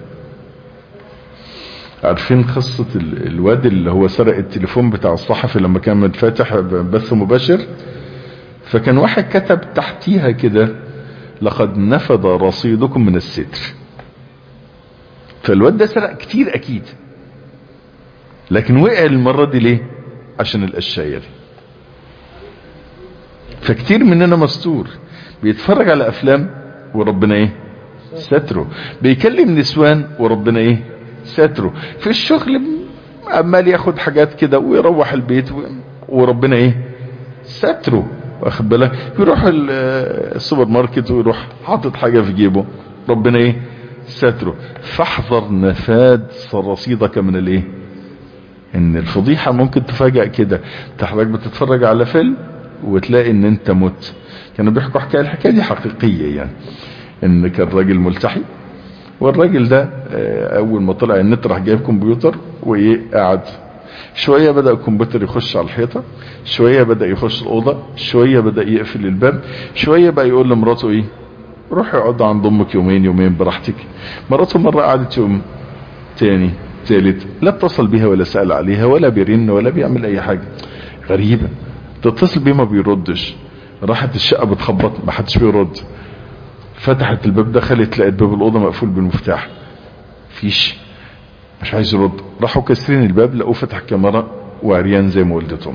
عارفين قصة الواد اللي هو سرق التليفون بتاع الصحفي لما كان فاتح بث مباشر؟ فكان واحد كتب تحتيها كده لقد نفذ رصيدكم من الستر. فالواد ده سرق كتير اكيد، لكن وقع المرة دي ليه؟ عشان القشاية دي. فكتير مننا مستور بيتفرج على افلام وربنا ايه؟ ستره. بيكلم نسوان وربنا ايه؟ ستره. في الشغل عمال ياخد حاجات كده ويروح البيت وربنا ايه؟ ستره. واخد بالك؟ يروح السوبر ماركت ويروح حاطط حاجة في جيبه، ربنا ايه؟ ستره. فاحذر نفاد رصيدك من الايه؟ ان الفضيحة ممكن تفاجأ كده. حضرتك بتتفرج على فيلم وتلاقي ان انت مت. كانوا بيحكوا حكاية، الحكاية دي حقيقية يعني. ان كان راجل ملتحي، والراجل ده اول ما طلع النت راح جايب كمبيوتر وقعد شوية، بدأ الكمبيوتر يخش على الحيطة، شوية بدأ يخش الأوضة، شوية بدأ يقفل الباب، شوية بقى يقول لمراته ايه؟ روح اقعد عند امك يومين براحتك. مراته مرة قعدت يوم تاني ثالث، لا اتصل بيها ولا سأل عليها ولا بيرن ولا بيعمل اي حاجة. غريبة. تتصل بيه ما بيردش. راحت الشقة بتخبط ما حدش بيرد. فتحت الباب، دخلت لقيت باب الأوضة مقفول بالمفتاح. فيش، مش عايز يرد. راحوا كسرين الباب لقوه فتح كاميرا وعريان زي ما ولدتهم.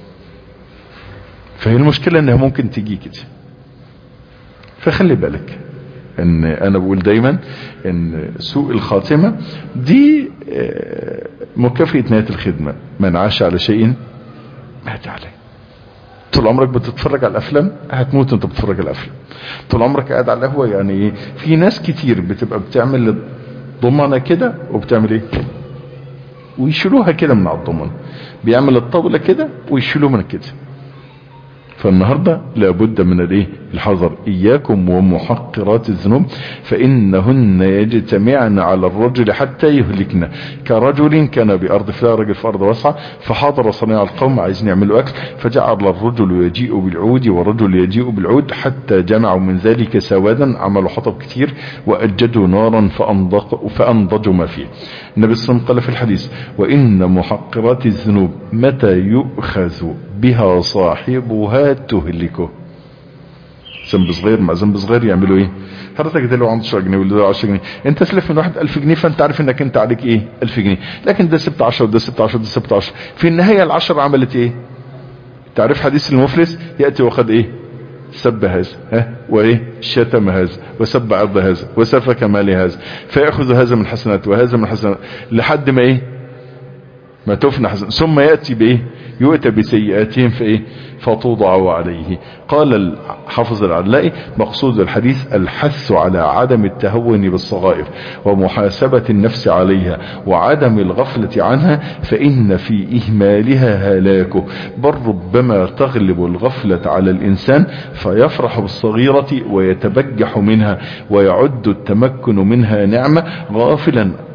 فهي المشكلة انها ممكن تيجي كده. فخلي بالك ان انا بقول دايما ان سوء الخاتمة دي مكافأة نهاية الخدمة. من عاش على شيء مات عليه. طول عمرك بتتفرج على الافلام هتموت انت بتتفرج على الافلام. طول عمرك قاعد على القهوه، يعني ايه؟ في ناس كتير بتبقى بتعمل ضمنه كده وبتعمل ايه؟ ويشيلوها كده من على الضمنه. بيعمل الطاوله كده ويشيلوه من كده. فالنهاردة لابد من الايه؟ الحذر. اياكم ومحقرات الذنوب فانهن يجتمعن على الرجل حتى يهلكنا. كرجل كان بارض فلا، رجل في ارض واسعة، فحاضر صنيع القوم عايزين يعملوا اكل، فجعل الرجل يجيء بالعود والرجل يجيء بالعود حتى جمعوا من ذلك سوادا، عملوا حطب كتير واجدوا نارا فانضجوا ما فيه. النبي صلى الله عليه وسلم قال في الحديث: وان محقرات الذنوب متى يؤخذ بها صاحبها تهلكه. ذنب صغير مع ذنب صغير يعملوا ايه؟ حضرتك ده لو عنده 10 جنيه واللي ده 10 جنيه، انت سلف من واحد 1000 جنيه، فانت عارف انك انت عليك ايه؟ 1000 جنيه، لكن ده سبت 10 وده سبت 10 وده سبت 10. في النهايه ال10 عملت ايه؟ تعرف حديث المفلس؟ ياتي وقد ايه؟ سب هذا وايه؟ شتم هذا وسب عرض هذا وسفك مال هذا، فيأخذ هذا من حسنات وهذا من حسنات لحد ما ايه؟ ما تفنى حسن. ثم يأتي بايه؟ يؤتى بسيئاتهم في ايه؟ فتوضع عليه. قال الحافظ العلائي: مقصود الحديث الحث على عدم التهون بالصغائر ومحاسبة النفس عليها وعدم الغفلة عنها، فإن في إهمالها هلاكه، بل ربما تغلب الغفلة على الإنسان فيفرح بالصغيرة ويتبجح منها ويعد التمكن منها نعمة، غافلا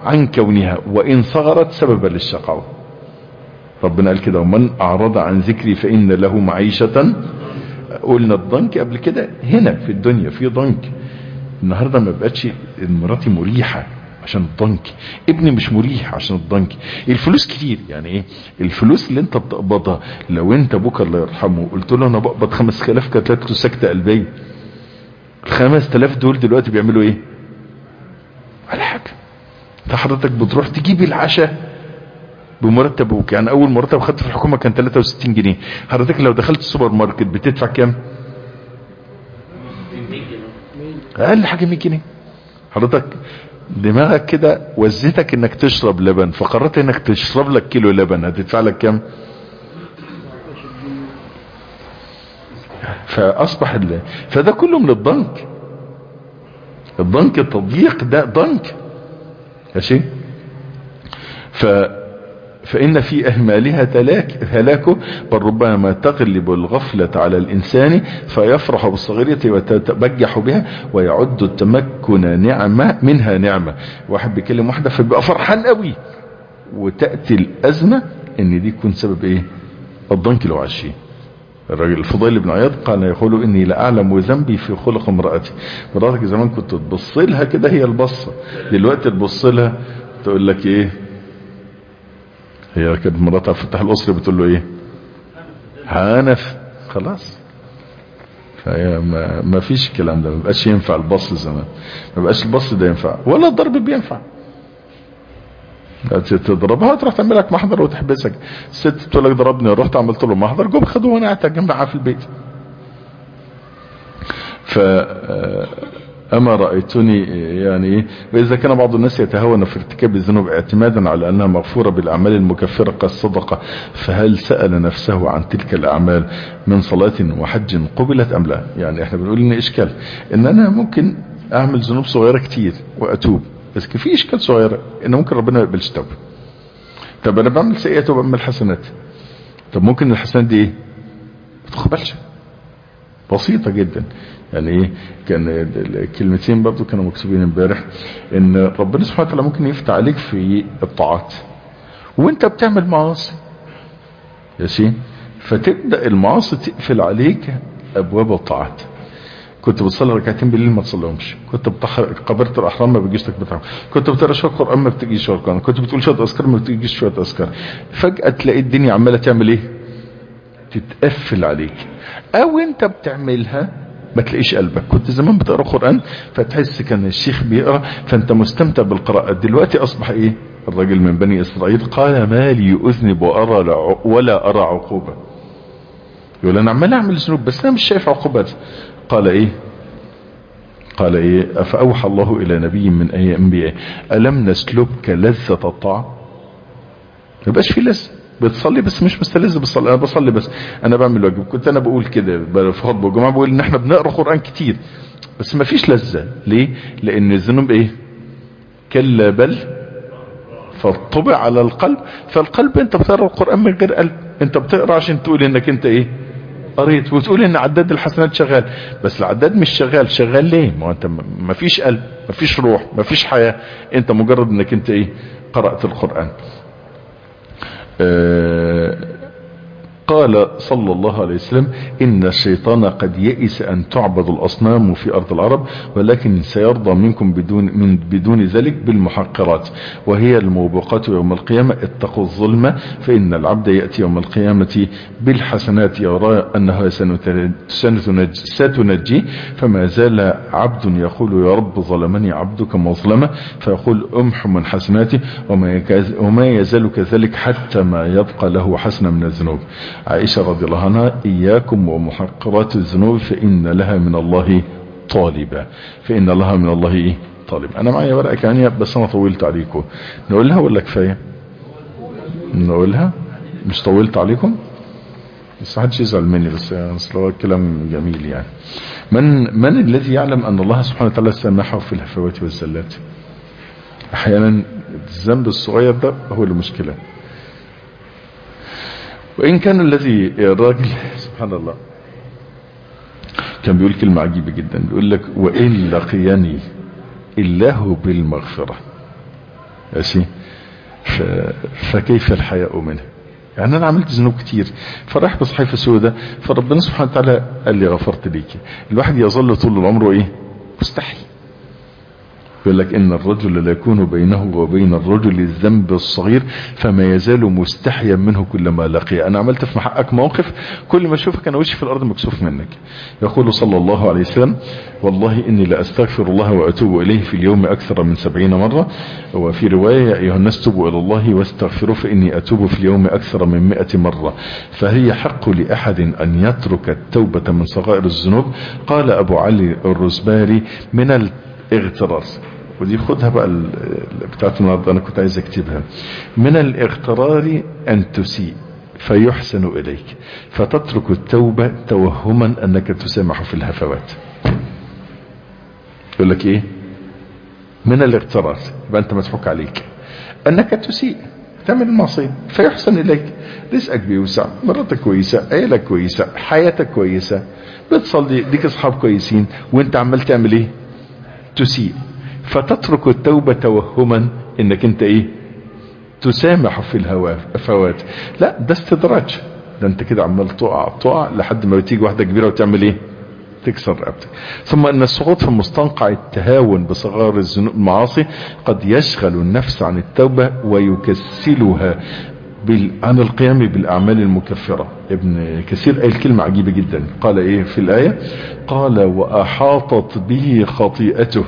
عن كونها وإن صغرت سببا للشقاوة. ربنا قال كده ومن أعرض عن ذكري فإن له معيشة. قلنا الضنك قبل كده هنا في الدنيا في ضنك. النهاردة ما بقتش مراتي مريحة عشان الضنك، ابني مش مريح عشان الضنك، الفلوس كتير. يعني ايه الفلوس اللي انت بتقبضها؟ لو انت ابوك الله يرحمه قلت له انا بقبض 5000 كانت لك سكتة قلبية. ال5000 دول دلوقتي بيعملوا ايه؟ ولا حاجة. انت حضرتك بتروح تجيب العشاء بمرتب ابوك. يعني اول مرتب خدته في الحكومة كان 63 جنيه. حضرتك لو دخلت السوبر ماركت بتدفع كام؟ اقل حاجة 100 جنيه. حضرتك دماغك كده وزتك انك تشرب لبن، فقررت انك تشرب لك كيلو لبن، هتدفع لك كام؟ فاصبح فده كله من الضنك. الضنك التضييق ده ضنك ماشي. فإن في أهمالها هلاكه، بل ربما تغلب الغفلة على الإنسان فيفرح بالصغيرة ويتبجح بها ويعد التمكن نعمة منها نعمة. واحد بيكلم واحدة فبيبقى فرحان قوي، وتأتي الأزمة إن دي يكون سبب إيه؟ الضنك لو عشي. الراجل الفضيل بن عياض قال يقول إني لأعلم ذنبي في خلق امرأتي. مراتك زمان كنت تبص لها كده هي البصة، دلوقتي تبص لها تقول لك إيه؟ هي كانت مراتها فتح الأسرة بتقول له ايه؟ هانف. خلاص. فهي ما فيش الكلام ده، ما بقاش ينفع البص زمان، ما بقاش البص ده ينفع ولا الضرب بينفع. تضربها تروح تعمل لك محضر وتحبسك. الست تقول لك ضربني، رحت عملت له محضر، جم خدوه وانا قاعد جنبها في البيت. أما رأيتني يعني إيه؟ وإذا كان بعض الناس يتهاون في ارتكاب الذنوب اعتمادا على أنها مغفورة بالأعمال المكفرة كالصدقة، فهل سأل نفسه عن تلك الأعمال من صلاة وحج قبلت أم لا؟ يعني احنا بنقول إن إشكال إن أنا ممكن أعمل ذنوب صغيرة كتير وأتوب، بس في إشكال صغيرة إن ممكن ربنا ما يقبلش توبة. طب أنا بعمل سيئات وبعمل حسنات، طب ممكن الحسنات دي إيه؟ ما تقبلش. بسيطة جدا. يعني ايه؟ كان الكلمتين برضو كانوا مكتوبين امبارح ان ربنا سبحانه وتعالى ممكن يفتح عليك في الطاعات وانت بتعمل معاصي ياسين، فتبدأ المعاصي تقفل عليك ابواب الطاعات. كنت بتصلي ركعتين بالليل ما تصليهمش، كنت قبرت الاحرام ما بيجيش لك بتاعهم، كنت بتقرا شويه قران ما بتجيش شويه قران، كنت بتقول شويه اذكار ما بتجيش شويه اذكار. فجأة تلاقي الدنيا عماله تعمل ايه؟ تتقفل عليك. او انت بتعملها ما تلاقيش قلبك. كنت زمان بتقرأ قرآن فتحس كان الشيخ بيقرأ فانت مستمتع بالقراءة. دلوقتي اصبح ايه؟ الرجل من بني اسرائيل قال ما لي اذنب ولا ارى عقوبة. يقول انا عمال اعمل ذنوب بس انا مش شايف عقوبات. قال ايه؟ افاوحى الله الى نبي من اي انبياء الم نسلبك لذة الطاعة؟ ما يبقاش في لذة. بتصلي بس مش مستلذ بالصلاة. انا بصلي بس انا بعمل واجب. كنت انا بقول كده في خطبه الجمعه، بقول ان احنا بنقرا قران كتير بس ما فيش لذة. ليه؟ لان الذنوب ايه؟ كلا بل فطبع على القلب. فالقلب انت بتقرا القران من غير قلب، انت بتقرا عشان تقول انك انت ايه؟ قريت، وتقول ان عداد الحسنات شغال، بس العداد مش شغال. شغال ليه؟ ما انت ما فيش قلب، ما فيش روح، ما فيش حياه، انت مجرد انك انت ايه؟ قرات القران. قال صلى الله عليه وسلم إن الشيطان قد يئس أن تعبد الأصنام في أرض العرب، ولكن سيرضى منكم بدون ذلك بالمحقرات وهي الموبقات يوم القيامة. اتقوا الظلم فإن العبد يأتي يوم القيامة بالحسنات يرى أنها ستنجي، فما زال عبد يقول يا رب ظلمني عبدك مظلمة، فيقول امح من حسناتي وما يزال كذلك حتى ما يبقى له حسنة من الذنوب. عائشة رضي الله عنها إياكم ومحقرات الذنوب فإن لها من الله طالبا. فإن لها من الله إيه؟ طالب. أنا معي ورقة كانية بس أنا طولت عليكم. نقولها ولا كفاية؟ نقولها؟ مش طولت عليكم؟ بس محدش يزعل مني، بس هو الكلام جميل يعني. من الذي يعلم أن الله سبحانه وتعالى سامحه في الهفوات والزلات؟ أحيانا الذنب الصغير ده هو المشكلة. وإن كان الراجل سبحان الله كان بيقول كلمة عجيبة جدا، بيقول لك وإن لقيني الله بالمغفرة ماشي. فكيف الحياء منه؟ يعني انا عملت ذنوب كتير، فراح بصحيفه سوداء، فربنا سبحانه وتعالى قال لي غفرت ليك. الواحد يظل طول العمر ايه؟ مستحي. يقول لك ان الرجل لا يكون بينه وبين الرجل الذنب الصغير فما يزال مستحيا منه كلما لقي. انا عملت في حقك موقف، كل ما اشوفك انا وشي في الارض مكسوف منك. يقول صلى الله عليه وسلم والله اني لاستغفر الله واتوب اليه في اليوم اكثر من 70 مرة. وفي رواية يا ايها الناس توبوا الى الله واستغفروا فاني اتوب في اليوم اكثر من 100 مرة. فهل يحق لاحد ان يترك التوبة من صغائر الذنوب؟ قال ابو علي الرزباري من الاغترار، ودي خدها بقى بتاعت النهارده، انا كنت عايز اكتبها. من الاغترار ان تسيء فيحسن اليك فتترك التوبة توهما انك تسامح في الهفوات. يقول لك ايه؟ من الاغترار، يبقى انت مسحوك عليك انك تسيء، تعمل المعصية فيحسن اليك. رزقك بيوسع، مراتك كويسة، عيالك كويسة، حياتك كويسة، بتصلي، ليك اصحاب كويسين، وانت عمال تعمل ايه؟ تسيء. فتترك التوبة توهما انك انت ايه؟ تسامح في الهفوات. لا، ده استدراج، ده انت كده عمال تقع لحد ما بتيجي واحدة كبيرة وتعمل ايه؟ تكسر رقبتك. ثم ان السقوط في مستنقع التهاون بصغار الذنوب المعاصي قد يشغل النفس عن التوبة ويكسلها عن القيام بالاعمال المكفرة. ابن كثير قال كلمة عجيبة جدا، قال ايه في الآية؟ قال واحاطت به خطيئته.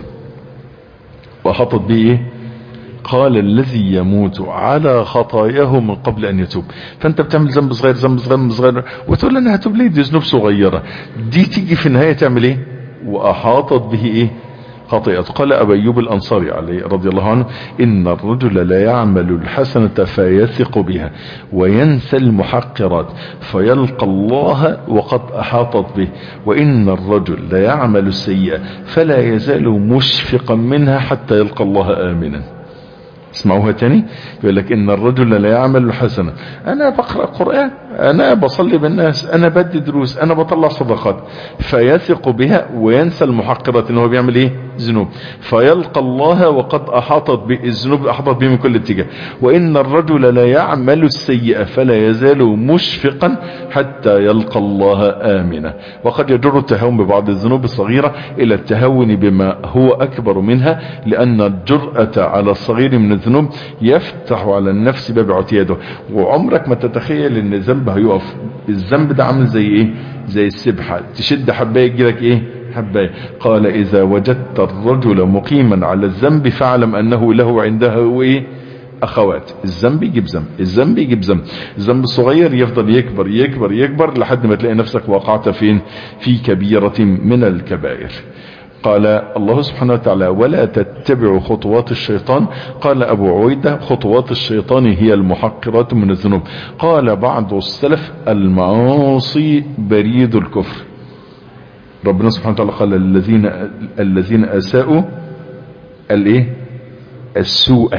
واحاطت به ايه؟ قال الذي يموت على خطاياه من قبل ان يتوب. فانت بتعمل ذنب صغير ذنب صغير ذنب صغير وتقول انا هتوب ليه؟ دي ذنوب صغيرة، دي تيجي في النهاية تعمل ايه؟ واحاطت به ايه؟ خطيئته. قال ابو ايوب الانصاري عليه رضي الله عنه ان الرجل لا يعمل الحسنة فيثق بها وينسى المحقرات فيلقى الله وقد احاطت به، وان الرجل لا يعمل السيئة فلا يزال مشفقا منها حتى يلقى الله امنا. اسمعوها تاني. يقول لك ان الرجل لا يعمل الحسنة، انا بقرأ قرآن، انا بصلي بالناس، انا بدي دروس، انا بطلع صدقات، فيثق بها وينسى المحقرات ان هو بيعمل ايه؟ ذنوب، فيلقى الله وقد احاطت بالذنوب، احاطت به من كل اتجاه. وان الرجل لا يعمل السيئة فلا يزال مشفقا حتى يلقى الله آمنا. وقد يجر التهاون ببعض الذنوب الصغيرة الى التهاون بما هو اكبر منها، لان الجرأة على الصغير من الذنوب يفتح على النفس باب اعتياده. وعمرك ما تتخيل ان الذنب هيقف. الذنب ده عامل زي ايه؟ زي السبحة، تشد حباية يجيلك ايه؟ حباية. قال اذا وجدت الرجل مقيما على الذنب فاعلم انه له عنده ايه؟ اخوات. الذنب يجيب ذنب، الذنب يجيب ذنب، الذنب الصغير يفضل يكبر يكبر يكبر لحد ما تلاقي نفسك وقعت فين؟ في كبيرة من الكبائر. قال الله سبحانه وتعالى ولا تتبعوا خطوات الشيطان. قال ابو عويدة خطوات الشيطان هي المحقرات من الذنوب. قال بعض السلف المعاصي بريد الكفر. ربنا سبحانه وتعالى قال الذين اساءوا الايه؟ السوء.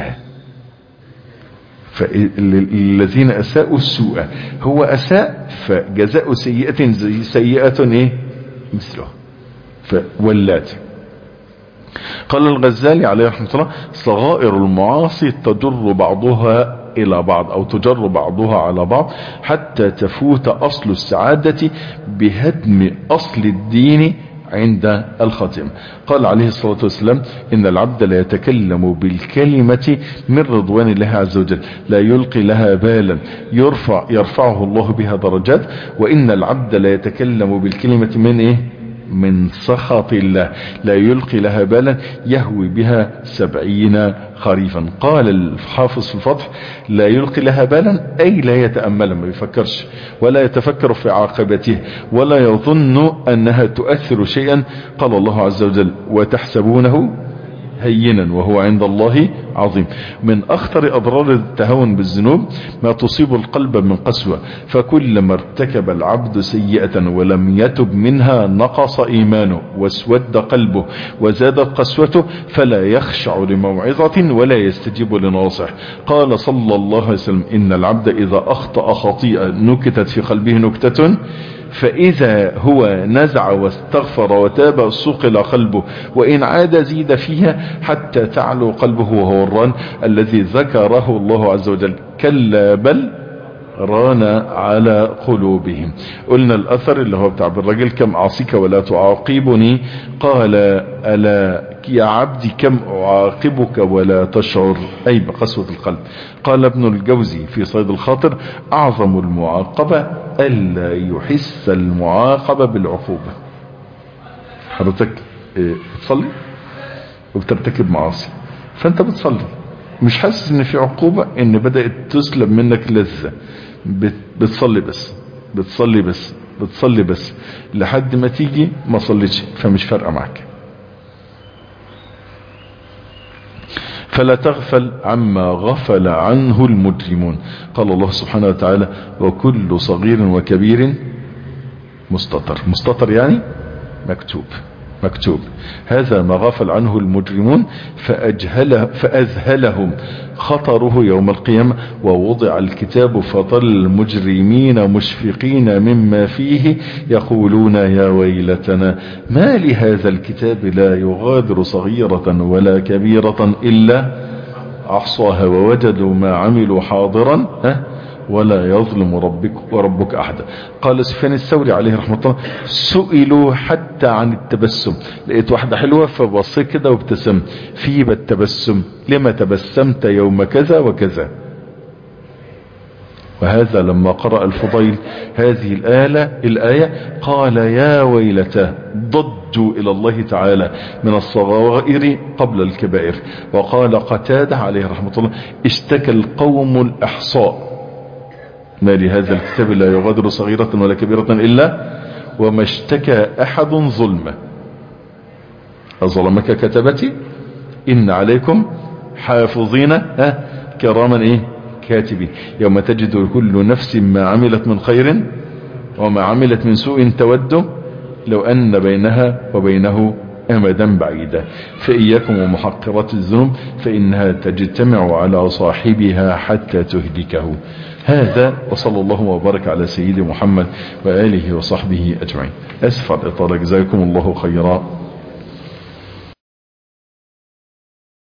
فالذين اساءوا السوء، هو اساء فجزاء سيئة سيئة ايه؟ مثله. فولات. قال الغزالي عليه رحمة الله صغائر المعاصي تجر بعضها الى بعض او تجر بعضها على بعض حتى تفوت اصل السعادة بهدم اصل الدين عند الختم. قال عليه الصلاة والسلام ان العبد لا يتكلم بالكلمة من رضوان الله عز وجل لا يلقي لها بالا يرفعه الله بها درجات، وان العبد لا يتكلم بالكلمة من ايه؟ من سخط الله لا يلقي لها بالا يهوي بها 70 خريفا. قال الحافظ في الفتح لا يلقي لها بالا اي لا يتأمل، ما يفكرش ولا يتفكر في عاقبته ولا يظن انها تؤثر شيئا. قال الله عز وجل وتحسبونه هينا وهو عند الله عظيم. من اخطر اضرار التهاون بالذنوب ما تصيب القلب من قسوة، فكلما ارتكب العبد سيئة ولم يتب منها نقص ايمانه واسود قلبه وزادت قسوته فلا يخشع لموعظة ولا يستجيب لناصح. قال صلى الله عليه وسلم ان العبد اذا اخطأ خطيئة نكتت في قلبه نكتة فإذا هو نزع واستغفر وتاب صقل قلبه، وإن عاد زيد فيها حتى تعلو قلبه، وهو الران الذي ذكره الله عز وجل. كلا بل ران على قلوبهم. قلنا الأثر اللي هو بتاع الرجل: كم أعصيك ولا تعاقبني؟ قال: ألا يا عبدي كم أعاقبك ولا تشعر، أي بقسوة القلب. قال ابن الجوزي في صيد الخاطر: أعظم المعاقبة ألا يحس المعاقبة بالعقوبة. حضرتك بتصلي وبترتكب معاصي، فأنت بتصلي مش حاسس ان في عقوبة، ان بدأت تسلب منك لذة، بتصلي بس بتصلي بس بتصلي بس لحد ما تيجي ما صليتش، فمش فارقة معك. فلا تغفل عما غفل عنه المجرمون. قال الله سبحانه وتعالى: وكل صغير وكبير مستتر. مستتر يعني مكتوب. مكتوب. هذا ما غفل عنه المجرمون فأذهلهم خطره يوم القيامة. ووضع الكتاب فترى المجرمين مشفقين مما فيه يقولون يا ويلتنا ما لهذا الكتاب لا يغادر صغيرة ولا كبيرة إلا أحصاها ووجدوا ما عملوا حاضرا ولا يظلم ربك أحدا. قال سفيان الثوري عليه رحمة الله: سئلوا حتى عن التبسم. لقيت واحدة حلوة فبصيت كده وابتسمت، في التبسم، لما تبسمت يوم كذا وكذا. وهذا لما قرأ الفضيل هذه الآية قال: يا ويلتاه، ضجوا إلى الله تعالى من الصغائر قبل الكبائر. وقال قتادة عليه رحمة الله: اشتكى القوم الإحصاء ما لهذا الكتاب لا يغادر صغيرة ولا كبيرة إلا وما اشتكى أحد ظلمه. أظلمك كتبتي إن عليكم حافظين كراما كاتبين يوم تجد كل نفس ما عملت من خير وما عملت من سوء تود لو أن بينها وبينه أمدا بعيدا. فإياكم ومحقرات الذنوب فإنها تجتمع على صاحبها حتى تهلكه. هذا وصلى الله وبارك على سيدي محمد وآله وصحبه أجمعين. أسف على الإطالة، جزاكم الله خيرا.